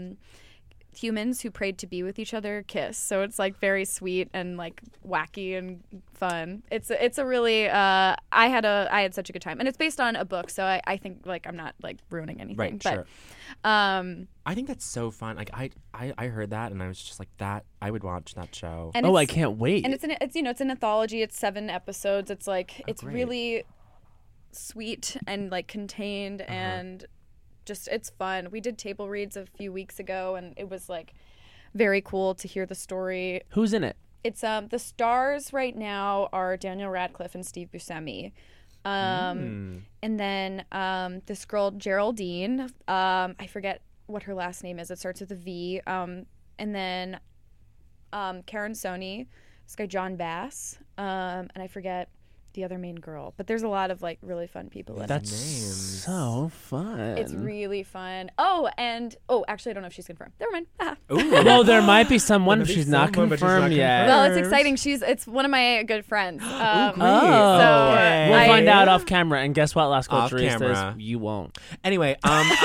humans who prayed to be with each other kiss. So it's like very sweet and like wacky and fun. It's a really I had such a good time, and it's based on a book, so I think like I'm not like ruining anything. Right, but, sure. I think that's so fun. Like I heard that and I was just like that. I would watch that show. and Oh, I it's- can't wait. And it's an anthology. It's 7 episodes. It's like it's great. really sweet and like contained and just it's fun. We did table reads a few weeks ago, and it was like very cool to hear the story. Who's in it? It's the stars right now are Daniel Radcliffe and Steve Buscemi. And then this girl Geraldine, I forget what her last name is. It starts with a V. And then Karen Sony, this guy John Bass, and I forget the other main girl. But there's a lot of like really fun people in it. That's so fun. It's really fun. Actually, I don't know if she's confirmed. Never mind. Well, there might be someone if she's not confirmed yet. Well, it's exciting. It's one of my good friends. We'll I- find out off camera. And guess what, Las Off Culturistas? camera. You won't. Anyway,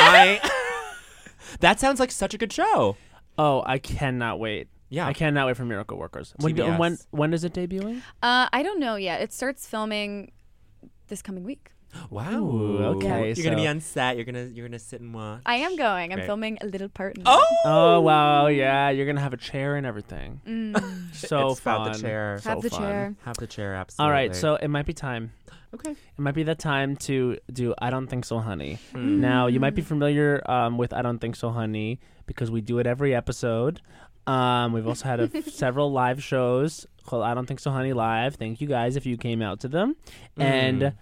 that sounds like such a good show. Oh, I cannot wait. Yeah. I cannot wait for Miracle Workers. TBS. When is it debuting? I don't know yet. It starts filming this coming week. Wow. Ooh, okay, You're gonna be so- on set. You're gonna sit and watch. I am going. I'm Great. filming a little part in it. Oh wow, yeah, you're gonna have a chair and everything. So It's fun. about the chair. So Have the fun. chair. Have the chair. Absolutely. All right, so it might be time. okay. It might be the time to do I Don't Think So, Honey. Now, you might be familiar with I Don't Think So, Honey because we do it every episode. We've also had several live shows called I Don't Think So, Honey Live. Thank you guys if you came out to them. And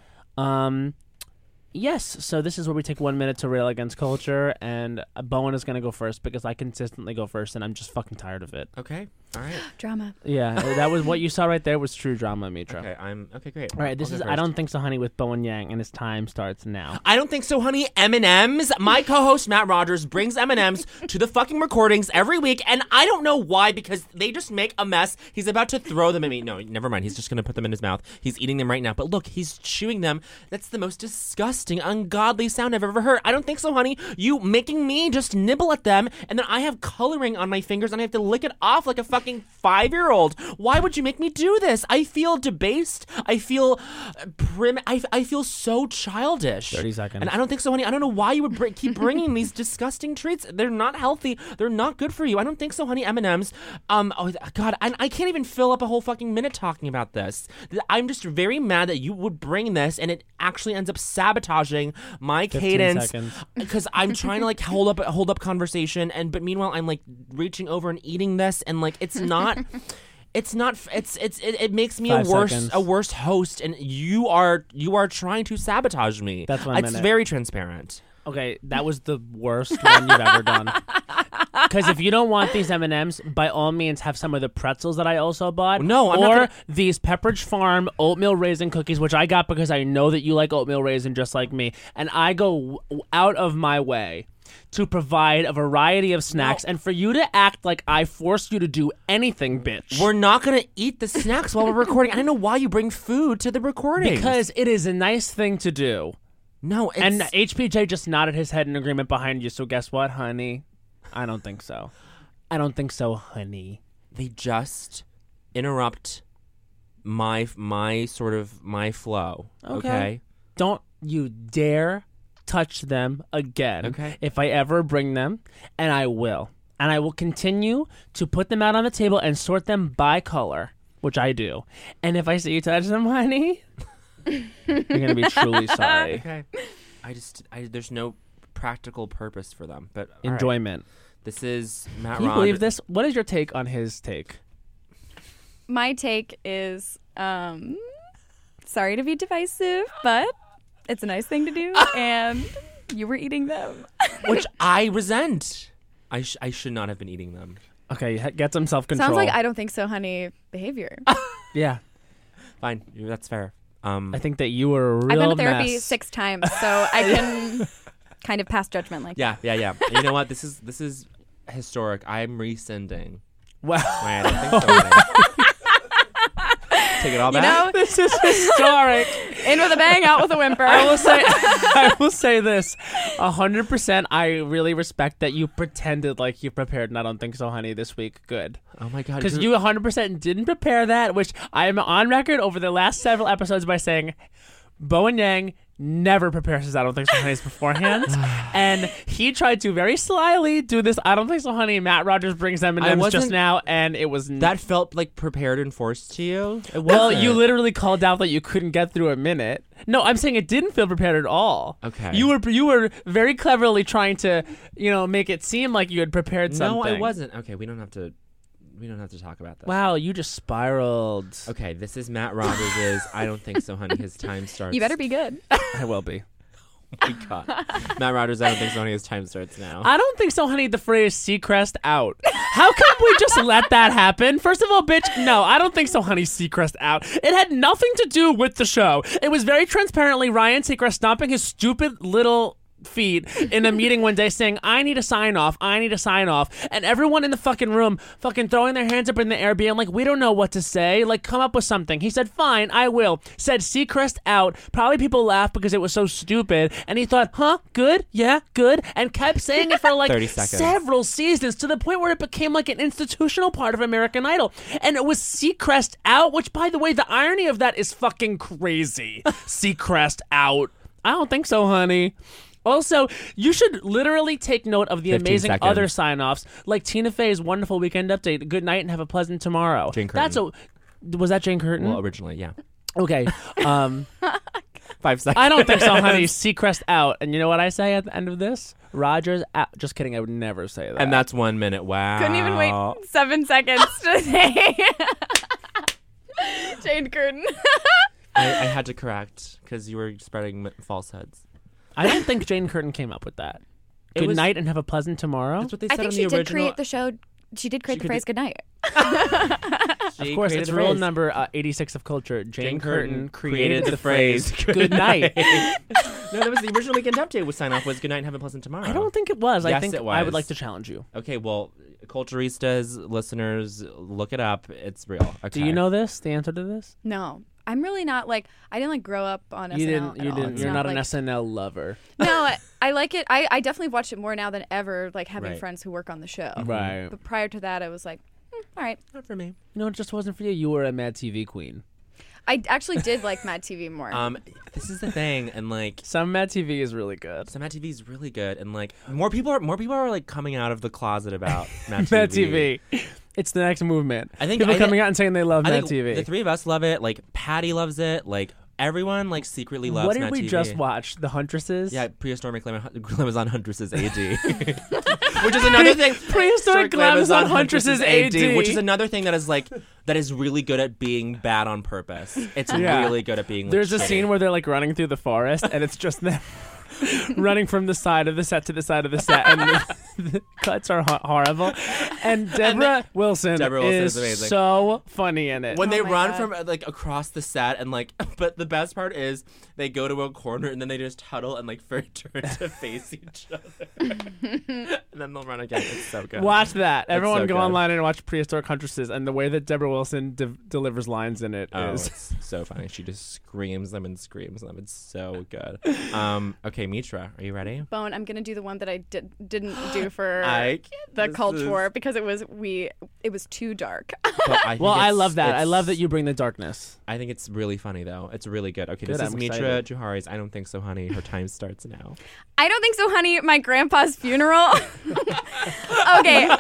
yes, so this is where we take 1 minute to rail against culture, and Bowen is going to go first because I consistently go first, and I'm just fucking tired of it. Okay. All right. Drama. Yeah, that was what you saw right there was true drama, Mitra. Okay. Great. All right, this I'll is go I first. Don't Think So, Honey with Bowen Yang, and his time starts now. I don't think so, honey. M&Ms. My co-host Matt Rogers brings M&Ms to the fucking recordings every week, and I don't know why because they just make a mess. He's about to throw them at me. No, never mind. He's just gonna put them in his mouth. He's eating them right now. But look, he's chewing them. That's the most disgusting, ungodly sound I've ever heard. I don't think so, honey. You making me just nibble at them, and then I have coloring on my fingers, and I have to lick it off like a fucking 5-year-old. Why would you make me do this? I feel debased. I feel I feel so childish. 30 seconds. And I don't think so, honey. I don't know why you would keep bringing these disgusting treats. They're not healthy. They're not good for you. I don't think so, honey. M&Ms. Oh God, I can't even fill up a whole fucking minute talking about this. I'm just very mad that you would bring this, and it actually ends up sabotaging my 15 cadence seconds. because I'm trying to like hold up conversation, but meanwhile I'm like reaching over and eating this, and like it's not. It makes me 5 seconds. a worse host, and you are trying to sabotage me. That's 1 It's minute. very transparent. Okay, that was the worst one you've ever done. Because if you don't want these M&Ms, by all means, have some of the pretzels that I also bought. No, I'm or not gonna- these Pepperidge Farm oatmeal raisin cookies, which I got because I know that you like oatmeal raisin just like me, and I go out of my way to provide a variety of snacks, and for you to act like I forced you to do anything, bitch. We're not gonna eat the snacks while we're recording. I don't know why you bring food to the recording. Because it is a nice thing to do. no, it's, And HPJ just nodded his head in agreement behind you, so guess what, honey? I don't think so. I don't think so, honey. they just interrupt my flow. Okay. Don't you dare touch them again. Okay. If I ever bring them, and I will. And I will continue to put them out on the table and sort them by color, which I do. And if I see you touch them, honey, you're going to be truly sorry. Okay. There's no practical purpose for them, but all right. Enjoyment. This is Matt Can you Rogers. believe this? What is your take on his take? My take is, sorry to be divisive, but it's a nice thing to do, and you were eating them. Which I resent. I should not have been eating them. Okay, get some self-control. Sounds like I don't think so, honey behavior. Yeah. Fine, that's fair. I think that you were a real I've been to therapy mess. 6 times, so I can kind of pass judgment like that. Yeah. You know what? This is historic. I'm rescinding. Wow. Wait, I don't think so. Take it all You back. know, This is historic. in with a bang, out with a whimper. I will say this 100%. I really respect that you pretended like you prepared, and I don't think so, honey, this week. Good. Oh my God. Because you 100% didn't prepare that, which I am on record over the last several episodes by saying Bowen Yang never prepares his I Don't Think So Honeys beforehand. And he tried to very slyly do this I Don't Think So Honey. Matt Rogers brings M&M's just now, and it was... That felt like prepared and forced to you? It Well, wasn't. you literally called out that you couldn't get through a minute. No, I'm saying it didn't feel prepared at all. Okay. You were very cleverly trying to, make it seem like you had prepared something. No, I wasn't. Okay, we don't have to talk about this. Wow, you just spiraled. Okay, this is Matt Rogers' I Don't Think So Honey. His time starts. You better be good. I will be. Oh my God. Matt Rogers, I Don't Think So Honey. His time starts now. I don't think so, honey. The phrase Seacrest out. How come we just let that happen? First of all, bitch, no, I don't think so, honey. Seacrest out. It had nothing to do with the show. It was very transparently Ryan Seacrest stomping his stupid little feet in a meeting one day saying, I need a sign off, and everyone in the fucking room fucking throwing their hands up in the air being like, we don't know what to say, like, come up with something. He said, fine, I will. Said Seacrest out. Probably people laughed because it was so stupid, and he thought, good, yeah, good, and kept saying it for like 30 seconds. several seasons, to the point where it became like an institutional part of American Idol. And it was Seacrest out, which, by the way, the irony of that is fucking crazy. Seacrest out. I don't think so, honey. Also, you should literally take note of the 15 amazing seconds. other sign-offs, like Tina Fey's wonderful weekend update, good night and have a pleasant tomorrow. Jane Curtin. Was that Jane Curtin? Well, originally, yeah. Okay. 5 seconds. I don't think so, honey. Seacrest out. And you know what I say at the end of this? Rogers out. Just kidding. I would never say that. And that's 1 minute. Wow. Couldn't even wait 7 seconds to say Jane Curtin. I had to correct because you were spreading falsehoods. I don't think Jane Curtin came up with that. It Good was- night and have a pleasant tomorrow. That's what they I said think on she the did original. create the show. She did create the phrase "good night." Of course, it's rule number 86 of culture. Jane Curtin created the phrase "good night." No, that was the original weekend update. Was sign off was "Good night and have a pleasant tomorrow." I don't think it was. I Yes, think it I would was. like to challenge you. Okay, well, Culturistas listeners, look it up. It's real. Okay. Do you know this? The answer to this? No, I'm really not like I didn't like grow up on SNL. You at all. didn't. It's You're not like, an SNL lover. No, I like it. I definitely watch it more now than ever. Like having Right. friends who work on the show. Right. But prior to that, I was like, all right. Not for me. No, it just wasn't for you. You were a Mad TV queen. I actually did like Mad TV more. This is the thing, and like Some Mad TV is really good. Mad TV is really good, and like more people are like coming out of the closet about Mad TV. Mad TV. It's the next movement. I think people I- coming out and saying they love I Mad think TV. the three of us love it. Like Patty loves it. Like everyone like secretly loves What did Mad we TV. just watch? The Huntresses? Yeah, prehistoric Glamazon Huntresses AD, which is another thing. Prehistoric Glamazon Huntresses AD. which is another thing that is really good at being bad on purpose. It's Yeah. really good at being. Like, There's a shitty. scene where they're like running through the forest, and it's just them running from the side of the set to the side of the set, and the cuts are horrible. And Deborah Wilson is is amazing. so funny in it. when they Oh my run God. from like across the set and like, but the best part is they go to a corner and then they just huddle and like turn to face each other, and then they'll run again. It's so good. Watch that. Everyone so go good. online and watch Prehistoric Huntresses, and the way that Deborah Wilson delivers lines in it Oh, is it's so funny. She just screams them and screams them. It's so good. Okay, Mitra, are you ready? Bone, I'm gonna do the one that I didn't do for I the this cult is- tour because it was too dark. But I think well, I it's- love that. I love that it's- you bring the darkness. I think it's really funny though. It's really good. Okay, Good, this is I'm Mitra excited. Johari's I Don't Think So, Honey. Her time starts now. I don't think so, honey. My grandpa's funeral. Okay.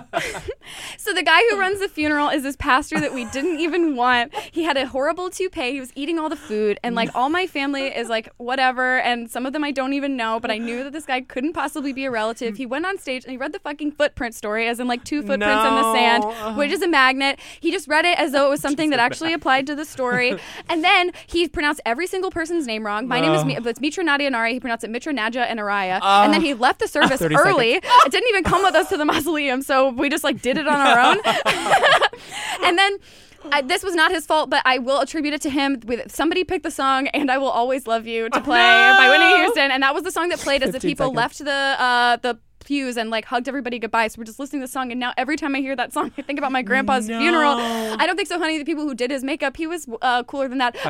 So the guy who runs the funeral is this pastor that we didn't even want. He had a horrible toupee. He was eating all the food. And like all my family is like, whatever. And some of them I don't even know. But I knew that this guy couldn't possibly be a relative. He went on stage and he read the fucking footprint story, as in like 2 footprints in the sand, which is a magnet. He just read it as though it was something that actually applied to the story. And then he pronounced every single person's name wrong. My name is it's Mitra Nadia Nari. He pronounced it Mitra Naja and Araya. And then he left the service 30 early. It didn't even come with us to the mausoleum, so we just like did it on our own. And then this was not his fault, but I will attribute it to him. With somebody picked the song "And I Will Always Love You" to play by Whitney Houston, and that was the song that played as the 15 people seconds. left the pews and like hugged everybody goodbye. So we're just listening to the song, and now every time I hear that song, I think about my grandpa's funeral. I don't think so, honey. The people who did his makeup, he was cooler than that.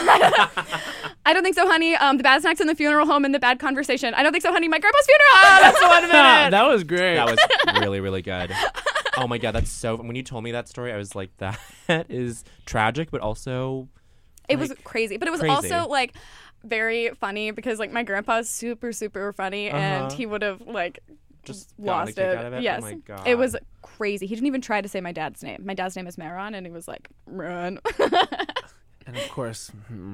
I don't think so, honey. The bad snacks in the funeral home and the bad conversation. I don't think so, honey. My grandpa's funeral. That's 1 minute. That was great. That was really, really good. Oh my God, that's so. When you told me that story, I was like, that is tragic, but also It was like, crazy, but it was crazy. also like very funny because like my grandpa is super, super funny, and he would have like Just gotten a lost kick it. out of it? Yes, Oh my God. it was crazy. He didn't even try to say my dad's name. My dad's name is Meron, and he was like, "Run," And of course,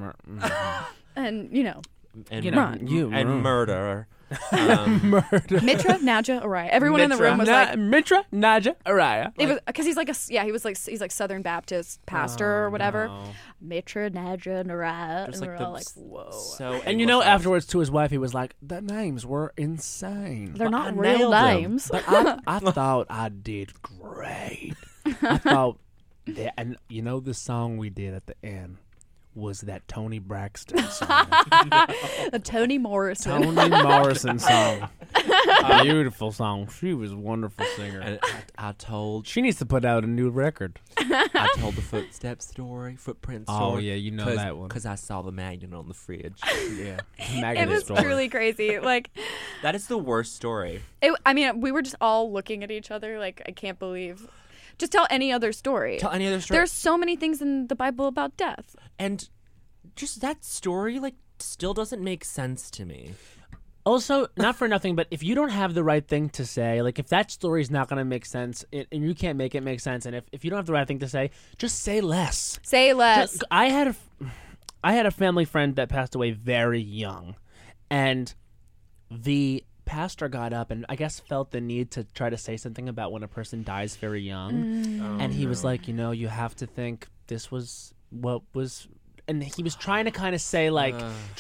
and you know, and, you know, Run. you and run. murder. Murder. Mitra, Naja, Araya. Everyone in the room was like, Mitra, Naja, Araya. it was because he's like he's like Southern Baptist pastor or whatever. Mitra, Naja, and Araya, Just and like we're all the like, whoa. So And you know, Anglicized. afterwards to his wife, he was like, "The names were insane. They're I not real nailed him. names. But I thought I did great. I thought that, and you know, the song we did at the end was that Tony Braxton song. A Toni Morrison. Toni Morrison song. A beautiful song. She was a wonderful singer. And I told She needs to put out a new record. I told the footprint story. Oh, yeah, you know that one. Because I saw the magnet on the fridge. Yeah. It Magnet was story. truly crazy. Like, That is the worst story. I mean, we were just all looking at each other like, I can't believe. Just tell any other story. Tell any other story. There's so many things in the Bible about death. And just that story, like, still doesn't make sense to me. Also, not for nothing, but if you don't have the right thing to say, like if that story's not going to make sense and you can't make it make sense, and if you don't have the right thing to say, just say less. Say less. Just- I had a family friend that passed away very young, and the pastor got up and I guess felt the need to try to say something about when a person dies very young. And he was like, you have to think this was what was, and he was trying to kind of say like,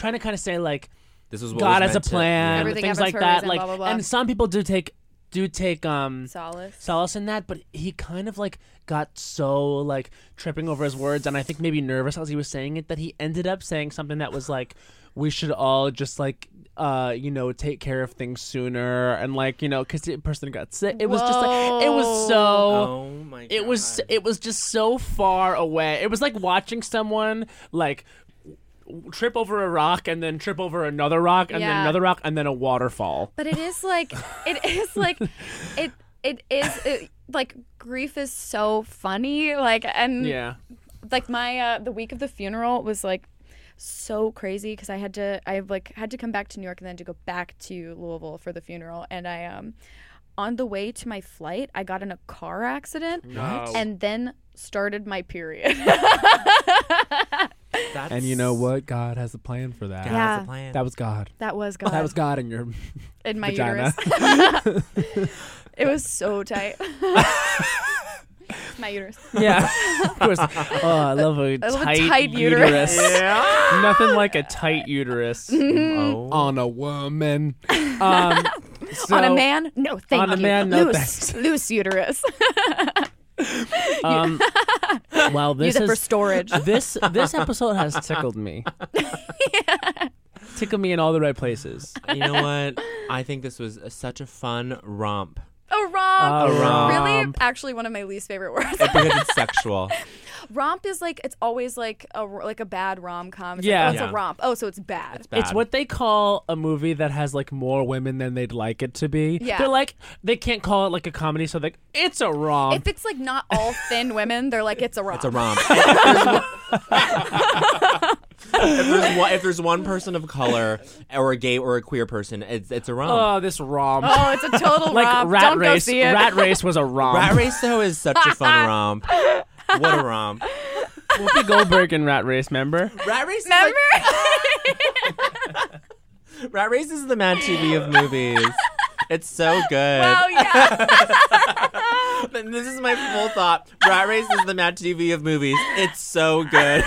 This was what God was has a meant to- plan, yeah. Everything things happens like for a that. reason, Like, blah, blah, blah. and some people do take Solace. solace in that, but he kind of like got so like tripping over his words, and I think maybe nervous as he was saying it, that he ended up saying something that was like, we should all just like take care of things sooner, and like because the person got sick. It was just like, it was so. Oh my God. It was just so far away. It was like watching someone like trip over a rock and then trip over another rock and then Yeah. another rock and then a waterfall. But it is like, like grief is so funny. Like, and Yeah. like my the week of the funeral was like so crazy because I had to come back to New York and then to go back to Louisville for the funeral, and I on the way to my flight I got in a car accident and then started my period. That's, And you know what? God has a plan for that. God Yeah. has a plan. That was God. That was God. That was God in your in my vagina. uterus. It was so tight. My uterus. Yeah. Of course. Oh, I love a love a tight, tight uterus. Yeah. Nothing like a tight uterus Oh. on a woman. On a So, man? No, thank on a you. man, no loose, thanks. loose uterus. Well, Use this it for is storage. this episode has tickled me. Tickled me in all the right places. You know what? I think this was such a fun romp. A romp. A romp. Really, actually, one of my least favorite words. Because it's sexual. Romp is like, it's always like a bad rom-com. It's Yeah. like, oh, it's Yeah. a romp. Oh, so it's bad. It's bad. It's what they call a movie that has like more women than they'd like it to be. Yeah. They're like, they can't call it like a comedy, so it's a romp. If it's like not all thin women, they're like, it's a romp. It's a romp. If there's one person of color or a gay or a queer person, it's a romp. Oh, this romp. Oh, it's a total Like romp. Rat Don't Race. go see it. Rat Race was a romp. Rat Race, though, is such a fun romp. What a romp. Whoopi Goldberg in Rat Race, remember? Rat Race is Remember? Rat Race is the Mad TV of movies. It's so good. Oh, yeah. And this is my full thought. Rat Race is the Mad TV of movies. It's so good.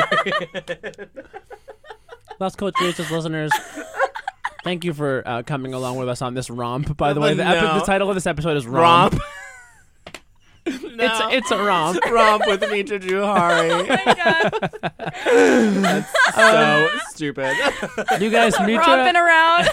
Lost Coach Races listeners, thank you for coming along with us on this romp. By the way, the No. title of this episode is Romp. No. It's a romp. Romp with Mitra Juhari. That's so stupid. You guys, Romping around.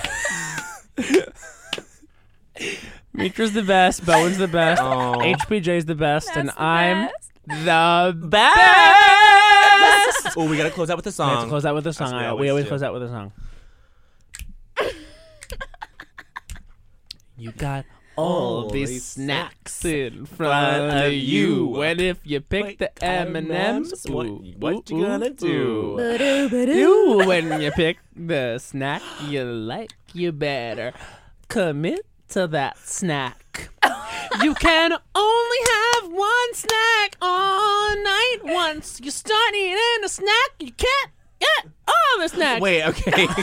Mitra's the best, Bowen's the best, Oh. HPJ's the best, That's and the I'm best. the best. Oh, we gotta close out with a We have song. to close out with a song. we We always always do. close out with a song. You got all these snacks in front of you. And if you pick the M&Ms, what you gonna do? You, when you pick the snack you like, you better commit to that snack. You can only have one snack all night. Once you start eating a snack, you can't get all the snacks. Wait, okay. No,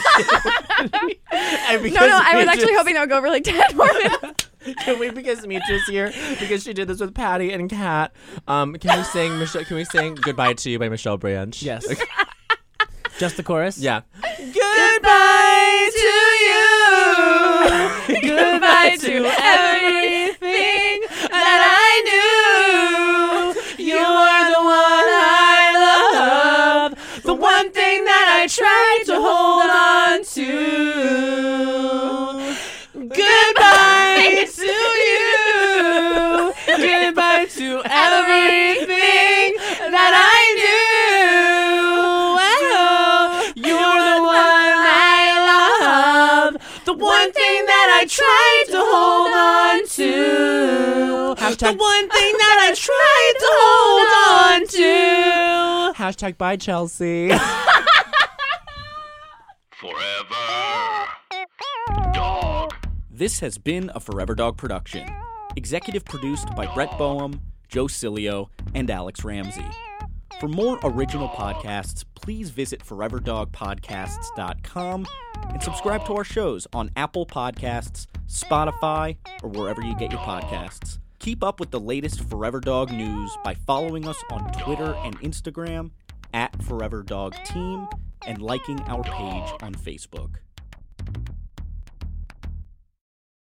I was actually hoping that would go over like 10 more minutes. Can we, because Mitra's here, because she did this with Patty and Kat, can we sing Goodbye to You by Michelle Branch? Yes. Okay. Just the chorus? Yeah. Goodbye to you. Goodbye to everything that I knew. You are the one I love. The one thing that I tried to hold on to. Goodbye to you. Goodbye to everything that I knew. The one thing that I tried to hold on to. The one thing that I tried to hold on to. Hashtag bye, Chelsea. Forever Dog. This has been a Forever Dog production. Executive produced by Brett Boehm, Joe Cilio, and Alex Ramsey. For more original podcasts, please visit foreverdogpodcasts.com and subscribe to our shows on Apple Podcasts, Spotify, or wherever you get your podcasts. Keep up with the latest Forever Dog news by following us on Twitter and Instagram @ForeverDogTeam and liking our page on Facebook.